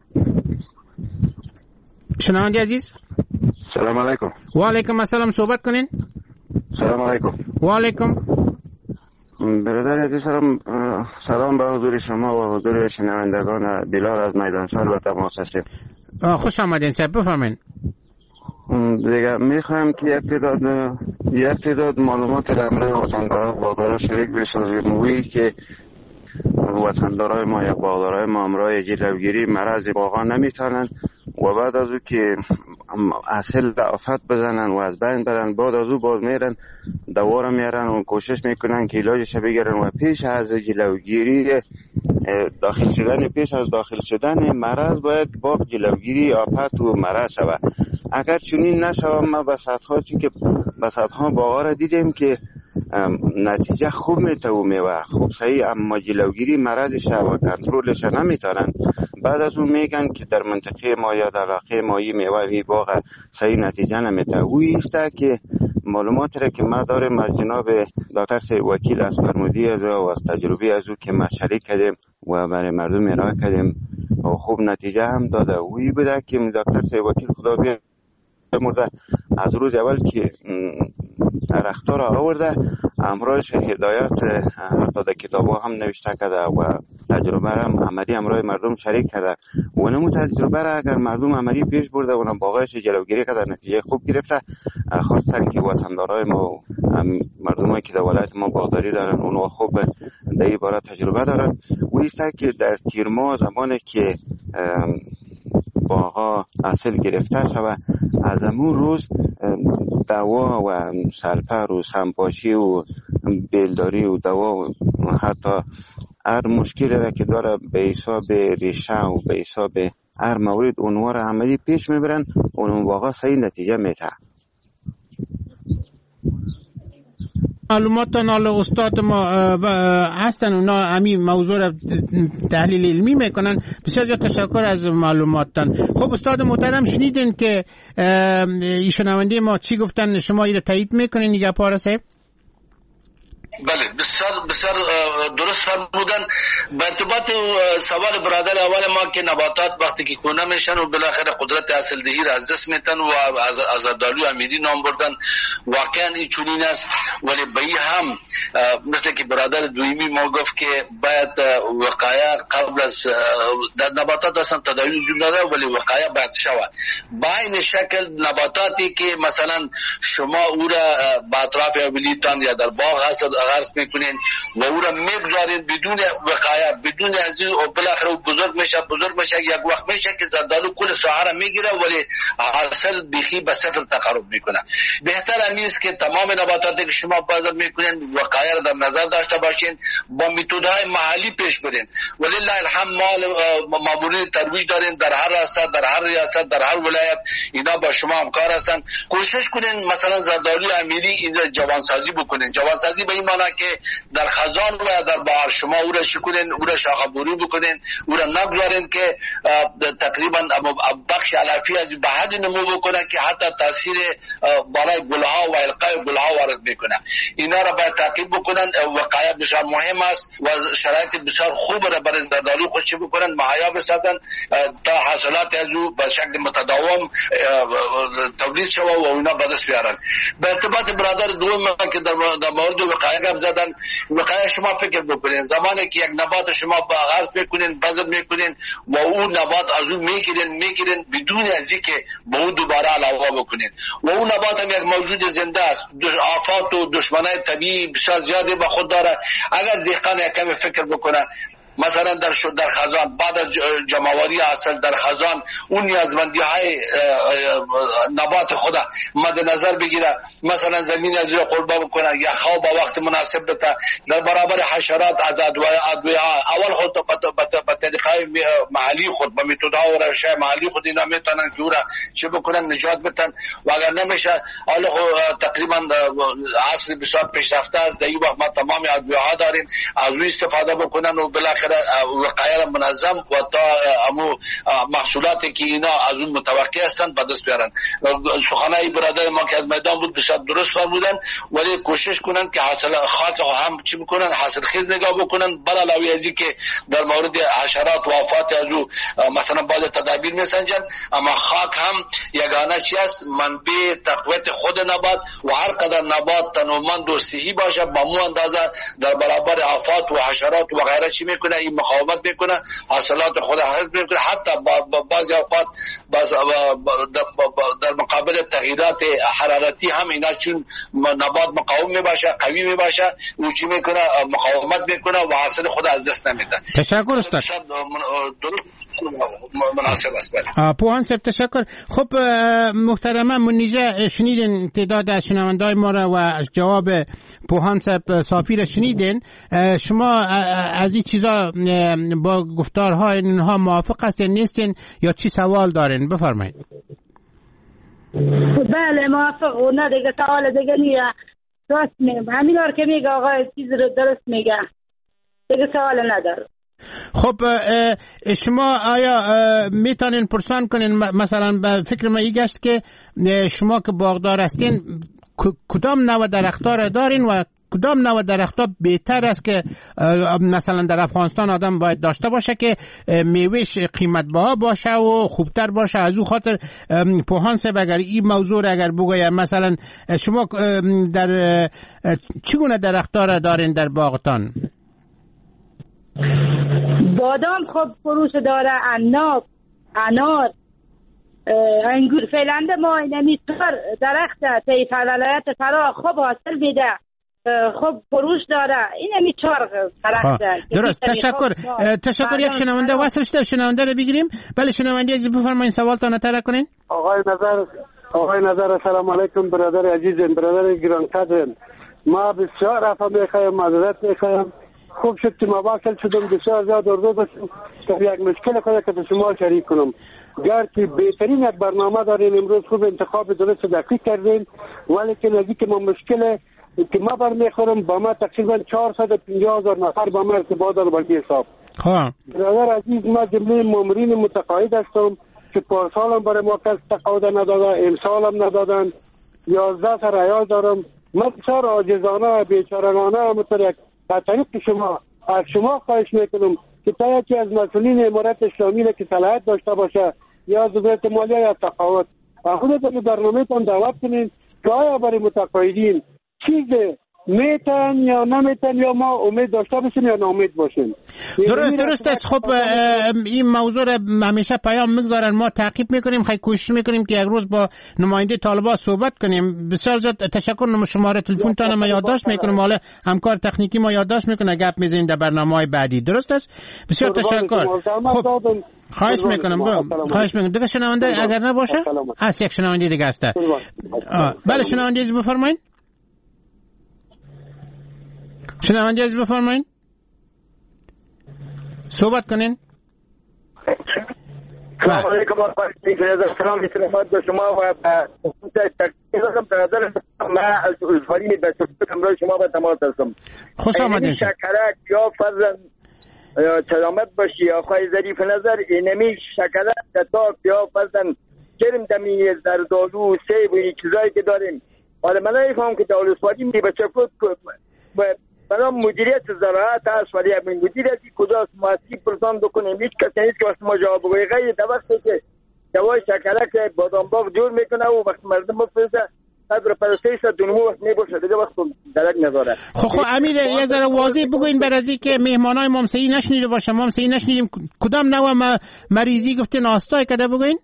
S3: شنوندی عزیز
S15: سلام علیکم.
S3: و علیکم السلام، صحبت کنین.
S15: سلام علیکم.
S3: و علیکم.
S15: برادر عزیز سلام سلام به حضور شما و حضور شنوندگان. بلال از میدانشان و تماس هستیم.
S3: خوش آمدین صاحب، بفرمایید.
S15: دیگه میخوایم که یک تعداد یک تعداد معلومات در مورد وطنگران باغداران شریک بسازیم. وی که وطندارای ما یا باغدارای ما امرای جلوگیری مرض باغا نمیتونن و بعد از او که اصل آفت بزنن و از بین برن، بعد از او باز میرن دوا رو میارن و کوشش میکنن که علاجش بگیرن و پیش از جلوگیری داخل شدن پیش از داخل شدن مرض باید باغ جلوگیری آفت و مرض شود. اگر چنین نشود ما بساطها چون که بساطها باغا را دیدیم که نتیجه خوب میتومه و خوب صحیح، اما جلوگیری مرضش و کنترلش نمیتونن. بعد از اون میگن که در منطقه ما یا در علاقه ما این میوه این باغ صحیح نتیجه نمیته. اوی است که معلومات را که ما داریم از جناب دکتر سید وکیل از فرمودی از و از تجربه از او که ما شریک کردیم و برای مردم ارائه کردیم و خوب نتیجه هم داده. اوی بوده که دکتر سید وکیل خدا بیامرزه از روز اول که رختار را آورده امرایش هدایت حتی در کتاب ها هم نوشته کرده و تجربه را هم عملی امرای مردم شریک کرده و نمو تجربه را اگر مردم عملی پیش برده و باغایش جلوگیری کرده نتیجه خوب گرفته، خواستن که وطندارای ما و مردم که در ولایت ما باغداری دارن اونها خوب در این باره تجربه دارن. و ایسته که در تیر ماه زمانی که باغا اصل گرفته شود از امون روز دوا و سلپر و سمپاشی و بیلداری و دوا و حتی هر مشکلی را که داره به حساب ریشه و به حساب هر مورد اونها را عملی پیش میبرن، اون واقعا صحیح نتیجه میده.
S3: معلومات نال استاد ما هستن، اونا همین موضوع را تحلیل علمی میکنن. بسیار زیاد تشکر از معلوماتتان. خب استاد محترم شنیدین که ایشونونده ما چی گفتن، شما این را تایید میکنین نگه پاره صاحب؟
S12: بله بسیار بسیار درست فرمودن. به ارتباط سوال برادر اول ما که نباتات وقتی که کونه میشن و بالاخره قدرت اصل دهی را از دست میتن و از عزادالو امیری نام بردن، واقعا این چنین است. ولی به این هم مثل که برادر دویمی ما گفت که باید وقایع قبل از در نباتات اصلا تداوی وجود نداره ولی وقایع باید شود. با این شکل نباتاتی که مثلا شما او را به اطراف اولیتان یا در باغ هست غرس میکنین و او را میگذارین بدون وقایع، بدون از این و بالاخره بزرگ میشه بزرگ میشه یک وقت میشه که زردالو کل ساحه را میگیره ولی حاصل بیخی به صفر تقرب میکنه. بهتر است که تمام نباتاتی که شما بازار میکنین وقایع را در نظر داشته باشین، با متدهای محلی پیش برین. ولله الحمد ما مامورین ترویج دارین در هر ریاست در هر ریاست در هر ولایت، اینا با شما همکار هستن. کوشش کنین مثلا زردالو امیری اینجا جوانسازی بکنین. جوانسازی به این معنی که در خزان و در بهار شما او را شکنین، او را شاخه بروی بکنین، او را نگذارین که تقریبا بخش علفی از به حد نمو بکنه که حتی تاثیر بالای گلها و القای گلها وارد میکنه. اینا را باید تعقیب بکنن. وقایع بسیار مهم است و شرایط بسیار خوب را برای زردالو خوشی بکنن، مهیا بسازن تا حاصلات از او به شکل متداوم تولید شود و اینا به دست بیارن. به ارتباط برادر دوم که در مورد وقایع گپ زدن، وقایع شما فکر بکنین زمانی که یک نبات شما با غرس میکنین بذر میکنین و اون نبات از اون میگیرین میگیرین بدون از اینکه به اون دوباره علاوه بکنین و اون نبات هم یک موجود زنده است، آفات و دشمنای طبیعی بسیار زیادی با خود داره. اگر دهقان یک کمی فکر بکنه مثلا در در خزان بعد از جمعواری حاصل در خزان اون نیازمندی های نبات خدا مد نظر بگیره، مثلا زمین از رو قربا بکنه یا خواب با وقت مناسب بده، در برابر حشرات از ادویه اول خود به طریقه محلی خود به متدها و روش محلی خود اینا میتونن که او را چه بکنن نجات بدن و اگر نمیشه حالا تقریبا عصر بسیار پیشرفته است در این وقت ما تمام ادویه ها داریم از روی استفاده بکنن و بالاخره وقایع منظم و تا امو محصولاتی که اینا از اون متوقع هستند به دست بیارن. سخنای برادر ما که از میدان بود بسیار درست فرمودن، ولی کوشش کنن که حاصل خاک هم چی بکنن حاصل خیز نگاه بکنن، بر علاوه از این که در مورد حشرات و آفات از او مثلا بعض تدابیر میسنجن، اما خاک هم یگانه چی است منبع تقویت خود نبات و هر قدر نبات تنومند و صحی باشه با مو اندازه در برابر آفات و حشرات و غیره چی میکنه این مقاومت میکنه، حاصلات خود حفظ میکنه. حتی بعضی اوقات در مقابل تغییرات حالات حرارتی هم اینا چون نبات مقاوم میباشه قوی میباشه او چی میکنه مقاومت میکنه و حاصل خود از دست نمیده.
S3: تشکر استاد.
S12: درست مناسب است.
S3: پوهان صاحب تشکر. خب محترمه منیژه شنیدین تعداد از شنوندای ما را و از جواب پوهان صاحب صافی را شنیدین. شما از این چیزا با گفتارهای اینها موافق هستین نیستین یا چی سوال دارین؟ بفرمایید.
S8: بله موافق. و نه دیگه سوال دیگه نیه. راست میگم. همین رو که میگه آقا چیز رو درست میگه. دیگه سوال نداره.
S3: خب شما آیا میتونین پرسان کنین مثلا به فکر ما این گشت که شما که باغدار هستین کدام نوع درختار دارین و کدام نوع درختار بهتر است که مثلا در افغانستان آدم باید داشته باشه که میوهش قیمت بها باشه و خوبتر باشه؟ از او خاطر پوهان صاحب اگر این موضوع اگر بگویم مثلا شما در چگونه درختار دارین در باغتان؟
S8: بادام خب فروش داره، عناب، انار، انگور. فعلا ما اینمی چهار درخت طی ولایت فرا خوب حاصل میده، خب فروش داره. اینمی چهار درخت.
S3: درست. تشکر. تشکر. یک شنونده وصل شده، شنونده رو بگیریم. بله شنونده عزیز بفرمایید سوالتون طرح کنین.
S14: آقای نظر آقای نظر السلام علیکم برادر عزیزم، برادر گرانقدرم. ما بسیار افا میخوایم، معذرت میخوایم. خوب شد که ما واصل شدم، بسیار زیاد اردو باشم که یک مشکل خود که به شما شریک کنم. گر که بهترین یک برنامه دارین، امروز خوب انتخاب درست دقیق کردین، ولی که نزدیک ما مشکل که ما برمیخورم با ما تقریبا چهارصد و پنجاه هزار نفر با ما ارتباط داره با حساب.
S3: ها
S14: برادر عزیز، ما جمله مامورین متقاعد هستم که پارسالم برای ما کس تقاعد ندادن، امسالم ندادن، یازده تا ریال دارم. ما بسیار عاجزانه بیچارگانه مترک از طریق شما از شما خواهش میکنم که تا یکی از مسئولین امارت اسلامی که صلاحیت داشته باشه یا وزارت مالیه یا تقاعد خودت در برنامه‌تان دعوت کنین که آیا برای متقاعدین چیز میتن یا نمیتن یا ما امید داشته باشیم یا ناامید باشیم.
S3: درست درست است. خب این موضوع را همیشه پیام میگذارن، ما تعقیب میکنیم، خیلی کوشش میکنیم که یک روز با نماینده طالبان صحبت کنیم. بسیار زیاد تشکر. شماره تلفنتان ما یادداشت میکنیم، حالا همکار تکنیکی ما یادداشت میکنه، گپ میزنیم در برنامه‌های بعدی. درست است. بسیار تشکر. خب خواهش میکنم. خواهش میکنم. دیگه شنونده اگر نباشه هست یک شنونده دیگه است. بله شنونده بفرمایید. شنونده عزیز بفرمایید صحبت کنین.
S16: سلام علیکم و رحمت سلام خدمت به شما و تقدیم برادر ما از الفاری به همراه شما به تماس هستم.
S3: خوش آمدین.
S16: شکرک یا فرزند سلامت باشی آقای ظریف نظر. اینمی شکرک تاک یا فرزند کرم دمی زردالو سیب و این چیزایی که داریم. حالا من نمیفهم که دولت اسپانی می بچه خود برای مدیریت زراعت هست، ولی همین مدیریتی کجاست؟ ما سی پرسان بکنیم هیچ کسی نیست که وقت ما جواب بگوی. غیر در وقتی که دوای شکلک بادام باغ جور میکنه و وقت مردم مفرزه قدر پرستیش دونمو وقت میبوشه دیگه وقت درک نداره.
S3: خب خب امیر یه ذره واضح بگوین برای که مهمانای ما ممسعی نشنیده باشه. ما ممسعی نشنیدیم کدام نوع مریضی گفتین آستای کده بگوین؟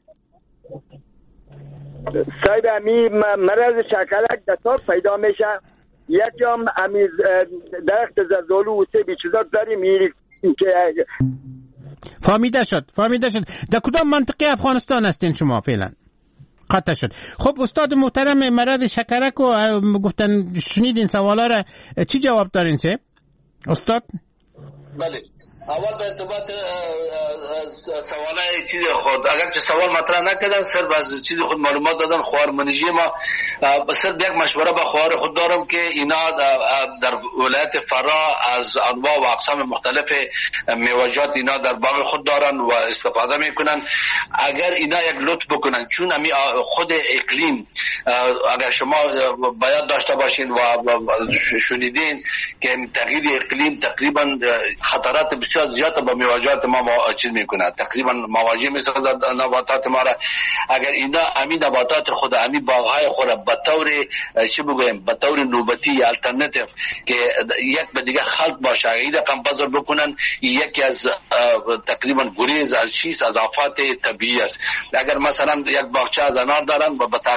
S16: صاحب امی مرض شکلک دستار پیدا میشه. یک جام امیز درخت زردالو و سه بیچیزات داریم میری که
S3: فهمیده شد فهمیده شد. در کدام منطقه افغانستان هستین شما فعلا؟ قطع شد. خب استاد محترم مرض شکرک و گفتن شنیدین سوالا را، چی جواب دارین چه استاد؟
S12: بله اول به ارتباط سوالای چیز خود اگر چه سوال مطرح نکردن صرف از چیز خود معلومات دادن. خوار منیجی ما صرف یک مشوره به خوار خود دارم که اینا در ولایت فرا از انواع و اقسام مختلف میوه‌جات اینا در باغ خود دارن و استفاده میکنن. اگر اینا یک لطف بکنن چون امی خود اقلیم اگر شما باید داشته باشین و شنیدین که تغییر اقلیم تقریبا خطرات بسیار زیاد به میوه‌جات ما چیز میکنه، تقریبا مواجه میسازد نباتات ما را. اگر اینا امی نباتات خود امی باغهای خود به طور چی بگویم به طور نوبتی الټرناتیو که یک به دیگه خلط باشه اینا کمپازر بکنن، یکی از تقریبا گریز از چیز از آفات طبیعی است. اگر مثلا یک باغچه از انار دارن و به ترتیب از یک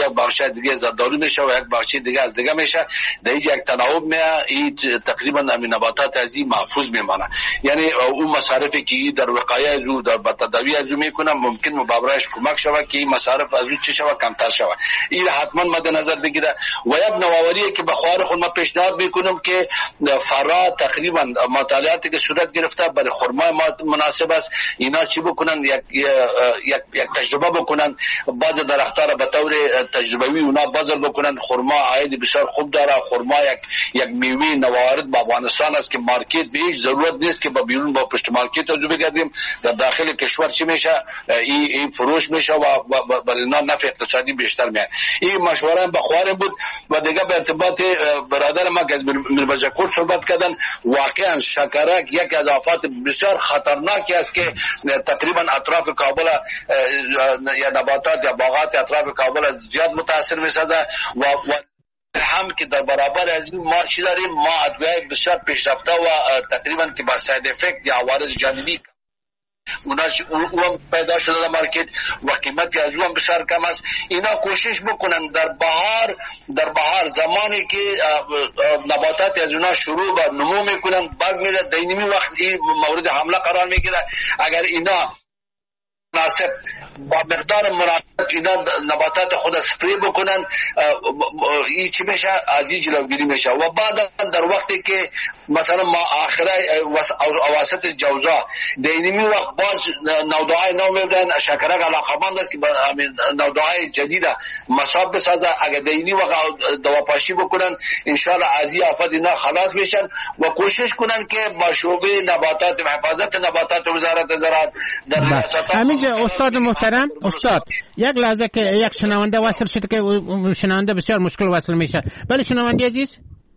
S12: یک بخش دیگه زردالو میشه و یک بخش دیگه از دیگه میشه، در یک تناوب میه. این تقریبا همین نباتات از این محفوظ میمانه. یعنی اون مصارفی که در وقایع از او در تداوی از او میکنه ممکن مبابرش کمک شود که این مصارف از او چه شود کمتر شود. این حتما مد نظر بگیره. و یک نوآوری که به خواهر خود ما پیشنهاد میکنم که فرا تقریبا مطالعاتی که صورت گرفته برای خرما ما مناسب است، اینا چی بکنن، یک یک یک تجربه بکنن، بعض درخت‌ها را به طور تجربوی اونا بازار بکنن. خرما عاید بسیار خوب داره. خرما یک یک میوه نوارد با افغانستان است که مارکت به هیچ ضرورت نیست که با بیرون با پشت مارکت رو بگردیم. در داخل کشور چی میشه، این این فروش میشه و برای اینا نفع اقتصادی بیشتر میاد. این مشوره به خواهرم بود. و دیگه به ارتباط برادر ما که میربجکور صحبت کردن، واقعا شکرک یک از آفات بسیار خطرناکی است که تقریبا اطراف کابل یا نباتات یا باغات اطراف کابل زیاد متاثر میسازه. و, و هم که در برابر از این ما چی داریم، ما ادویه بسیار پیشرفته و تقریبا که با ساید افکت یا عوارض جانبی اوناش اون پیدا شده در مارکت و قیمت از اون بسیار کم است. اینا کوشش بکنن در بهار در بهار زمانی که نباتات از اونها شروع به نمو میکنن برگ میده، در اینمی وقت این مورد حمله قرار میگیره. اگر اینا مناسب با مقدار مناسب اینا نباتات خود اسپری بکنن، این چی میشه، از این جلوگیری میشه. و بعد در وقتی که مثلا ما آخره اواسط جوزا دینمی وقت باز نودهای نو میبرن، شکرک علاقمند است که نودهای جدید مصاب بسازه. اگر دینی وقت دواپاشی بکنن انشاءالله از این آفات اینا خلاص میشن. و کوشش کنن که با شعبه نباتات و حفاظت نباتات و وزارت زراعت در ریاست
S3: همینجا استاد محترم، استاد یک لحظه که یک شنونده وصل شده که شنونده بسیار مشکل وصل میشه. بله شنونده عزیز.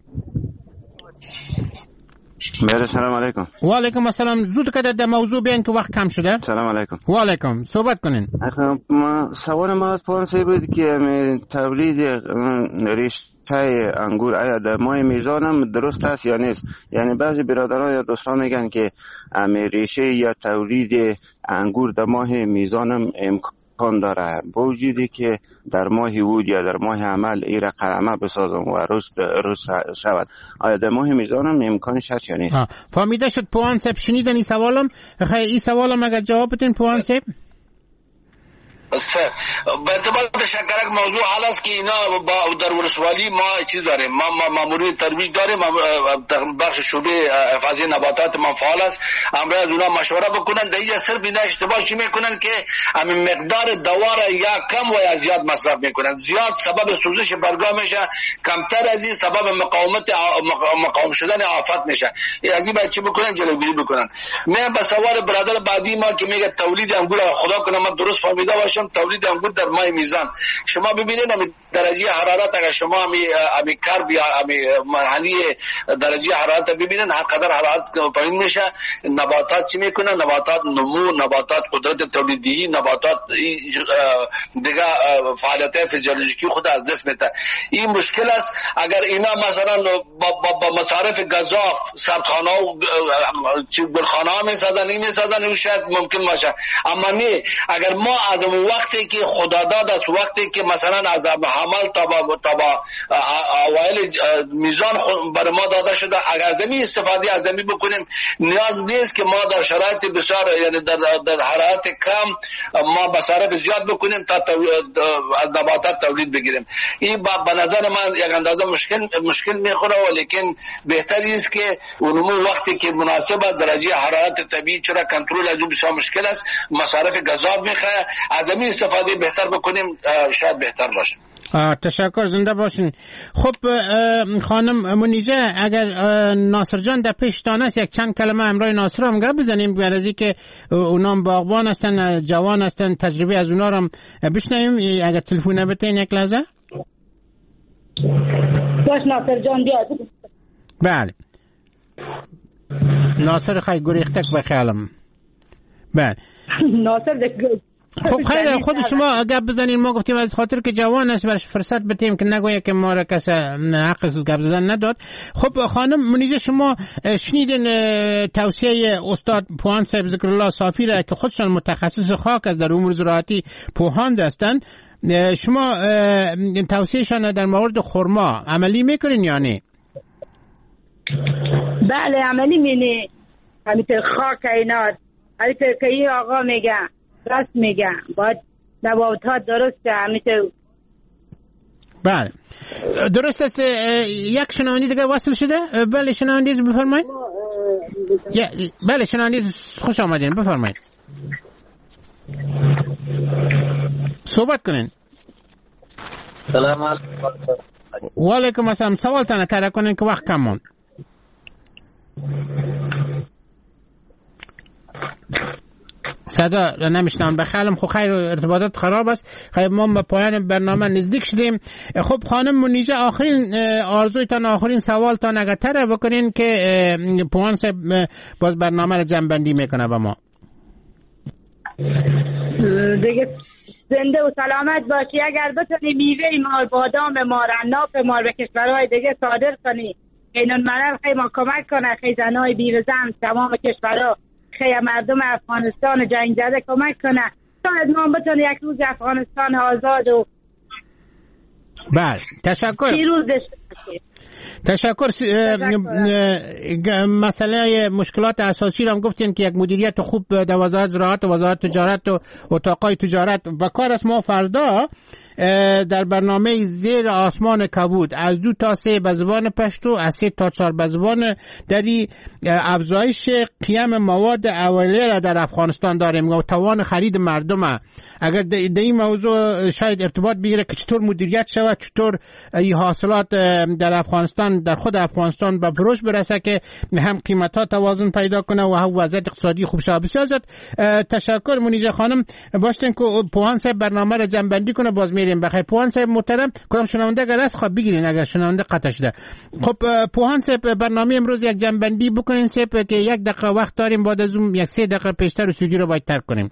S15: بله سلام علیکم.
S3: و علیکم السلام. زود که در موضوع بیان که وقت کم شده.
S15: سلام علیکم.
S3: و علیکم. صحبت کنین.
S15: ما سوال ما از پانسی بود که تولید ریشه انگور آیا در ماه میزان هم درست است یا نیست؟ یعنی بعضی برادران یا دوستان میگن که ریشه یا تولید انگور در ماه میزان هم امکان داره، با وجودی که در ماه وود یا در ماه عمل این را قرمه بسازم و رشد رشد شود. آیا در ماه میزان هم امکانش هست یا نیست؟
S3: فهمیده شد پوان صاحب. شنیدن این سوالم؟ خیلی این سوالم اگر جواب بدین پوان صاحب.
S12: به ارتباط شکرک موضوع حال است که اینا در ولسوالی ما چیز داریم، ما مامورین ترویج داریم، بخش شعبه حفاظت نباتات ما فعال است. امروز از اونا مشوره بکنن. در اینجا صرف اینا اشتباه چی میکنن که همین مقدار دوا را یا کم و یا زیاد مصرف میکنن. زیاد سبب سوزش برگا میشه، کمتر از این سبب مقاومت مقاوم شدن آفات میشه. از این باید چی بکنن، جلوگیری بکنن. من به سوال برادر بعدی ما که میگه تولید انگور، خدا کنه من درست فهمیده باشم، تولید انگور در ماه میزان شما ببینید همین درجه حرارت، اگر شما همین همین کرب یا همین مرحله درجه حرارت ببینید هر قدر حرارت پایین میشه نباتات چی میکنن، نباتات نمو، نباتات قدرت تولیدی، نباتات دیگه فعالیت فیزیولوژیکی خود از دست میده. این مشکل است. اگر اینا مثلا با, با, با مصارف گزاف سردخانه و گلخانه ها میسازن این میسازن این شاید ممکن باشه. اما نه، اگر ما از وقتی که خدا داد است، وقتی که مثلا از حمل تا با تا با اوایل میزان برای ما داده شده، اگر زمین استفاده از زمین بکنیم نیاز نیست که ما در شرایط بسیار یعنی در, در حرارت کم ما مصارف زیاد بکنیم تا از نباتات تولید بگیریم. این به نظر من یک اندازه مشکل مشکل میخوره، ولیکن بهتر است که اونمو وقتی که مناسب درجه حرارت طبیعی چرا کنترل از بسیار مشکل است، مصارف گذاب میخواه، از زمین استفاده بهتر بکنیم شاید بهتر باشه.
S3: تشکر، زنده باشین. خب خانم منیژه، اگر ناصر جان در پیش دانست یک چند کلمه امرای ناصر هم گپ بزنیم، برای که اونام باغبان هستن، جوان هستن، تجربه از اونا هم بشنویم. اگر تلفن بتین یک لحظه.
S8: باش ناصر جان بیاد.
S3: بله ناصر خیلی گریختک بخیالم. بله
S8: ناصر دیگه.
S3: خب خیلی خود شما گپ بزنین. ما گفتیم از خاطر که جوان است برش فرصت بتیم که نگویه که ما را کس حق گپ زدن نداد. خب خانم منیژه، شما شنیدین توصیه استاد پوهان صاحب ذکرالله صافی را که خودشان متخصص خاک از در امور زراعتی پوهاند هستند. شما توصیهشان در مورد خرما عملی میکنین یا نه؟
S8: بله عملی مینه. همیشه خاک اینات همیشه که این آقا میگه راست میگه، باید نباتات درسته همیشه.
S3: بله درست است. یک شنوندی دیگه وصل شده. بله شنوندی بفرمایید. بله شنوندی خوش آمدین، بفرمایید صحبت کنین.
S17: سلام علیکم.
S3: و علیکم السلام. سوال تانه تره کنین که وقت کم موند. صدا نمیشنم بخیالم. خب خیر ارتباطات خراب است. خیر ما به پایان برنامه نزدیک شدیم. خب خانم منیژه آخرین آرزویتان، آخرین سوالتان اگر تره بکنین که پوان صاحب باز برنامه رو جمع میکنه با ما.
S8: دیگه زنده و سلامت باشی. اگر بتونی میوه ما، بادام ما، رناف ما به کشورهای دیگه صادر کنی، این الملل خیلی ما کمک کنه، خیلی زنای بیوه زن تمام کشورها، خیلی مردم افغانستان جنگ زده کمک کنه، شاید ما بتونی یک روز افغانستان آزاد و
S3: بله تشکر
S8: پیروز داشته باشیم.
S3: تشکر. مسئله مشکلات اساسی را هم گفتین که یک مدیریت خوب در وزارت زراعت و وزارت تجارت و اتاقای تجارت و کار است. ما فردا در برنامه زیر آسمان کبود از دو تا سه به زبان پشتو، از سه تا چهار به زبان دری افزایش قیم مواد اولیه را در افغانستان داریم و توان خرید مردم. اگر در این موضوع شاید ارتباط بگیره که چطور مدیریت شود، چطور این حاصلات در افغانستان، در خود افغانستان به فروش برسه که هم قیمت ها توازن پیدا کنه و هم وضعیت اقتصادی خوب شود. بسیار زیاد تشکر منیژه خانم. باشین که پوهان صاحب برنامه را جمع بندی کنه. باز میریم بخیر. پوهان صاحب محترم کدام شنونده اگر است خواب بگیرین اگر شنونده قطع شده. خب پوهان صاحب برنامه امروز یک جمع بندی بکنین صاحب که یک دقیقه وقت داریم، بعد از اون یک سه دقیقه پیشتر استودیو رو باید ترک کنیم.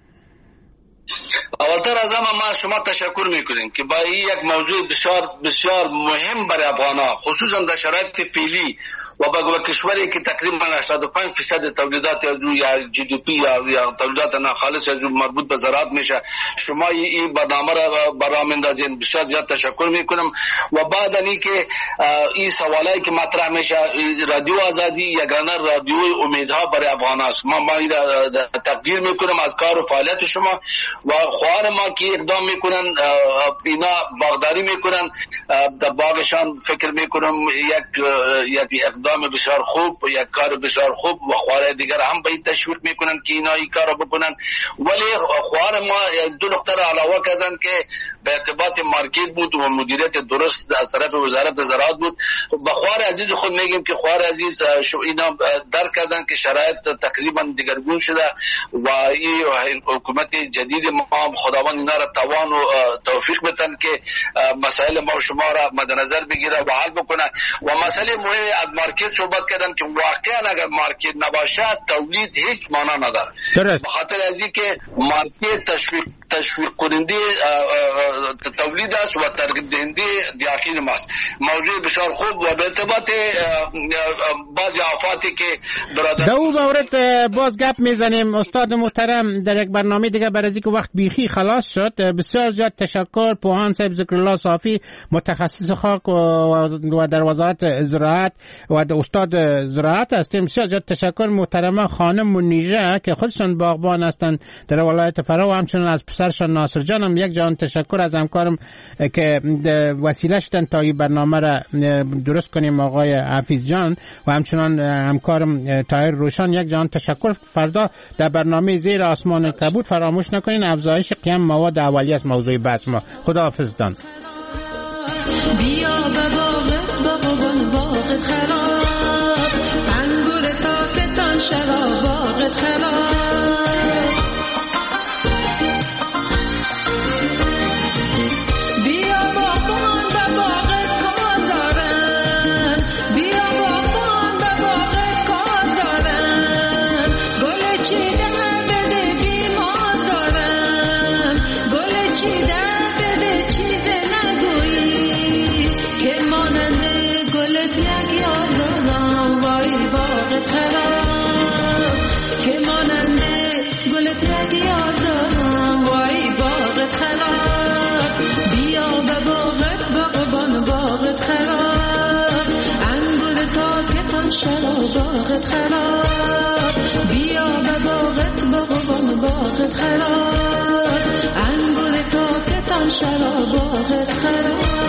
S12: اولتر از همه ما شما تشکر میکنیم که با این یک موضوع بسیار بسیار مهم برای افغان‌ها، خصوصا در شرایط فعلی و با کشوری که تقریبا هشتاد و پنج درصد تولیدات یا جی دی پی یا, یا تولیدات ناخالص از مربوط به زراعت میشه، شما این برنامه را برام اندازین. بسیار زیاد تشکر میکنم. و بعد از اینکه این سوالایی که مطرح میشه، رادیو آزادی یگانه رادیوی امیدها برای افغان است. ما ما تقدیر میکنم از کار و فعالیت شما و خواهر ما که اقدام میکنن، اینا باغداری میکنن در باغشان، فکر میکنم یک یک اقدام بسیار خوب، یک کار بسیار خوب و خواهر دیگر هم باید تشویق میکنن که اینا این کارو بکنن. ولی خواهر ما دو نکته را علاوه کردن که به ارتباط مارکت بود و مدیریت درست از طرف وزارت زراعت بود. با خواهر عزیز خود میگیم که خواهر عزیز اینا درک کردن که شرایط تقریبا دیگرگون شده و این حکومت جدید ما خداوند اینا را توان و توفیق بدن که مسائل ما و شما را مد نظر بگیره و حل بکنه. و مسئله مهم از مارکت صحبت کردن که واقعا اگر مارکت نباشه تولید هیچ معنا نداره. به خاطر از این که مارکت تشویق تشویق کننده تولید است و ترغیب دهنده داخل ماست. موضوع بسیار خوب و به ارتباط بعضی آفاتی که برادر
S3: در اون مورد باز گپ میزنیم. استاد محترم در یک برنامه دیگه برای اینکه وقت بیخی خلاص شد، بسیار زیاد تشکر. پوهان صاحب ذکرالله صافی متخصص خاک و در وزارت زراعت و استاد زراعت هستیم. بسیار زیاد تشکر. محترمه خانم منیژه که خودشون باغبان هستند در ولایت فرا و همچنین از پسرشان ناصر جان هم یک جان تشکر از همکارم که وسیله شدن تا این برنامه را درست کنیم، آقای حفیظ جان و همچنان همکارم طاهر روشن یک جان تشکر. فردا در برنامه زیر آسمان کبود فراموش نکنین افزایش قیم مواد اولیه است موضوع بحث ما. خداحافظ دان.
S18: بیا به باغت باغبان باغت خراب، انگور تاکتان شراب باغت خراب. بیا باغبان به باغت کار دارن، بیا باغبان به باغت کار دارن. گل چیده بده بیمار دارم، گل چیده بده چیز نگویی که مانند گلت یک یار باغت خراب، بیا به باغت باغبان باغت خراب، انگور تاکتان شراب باغت خراب.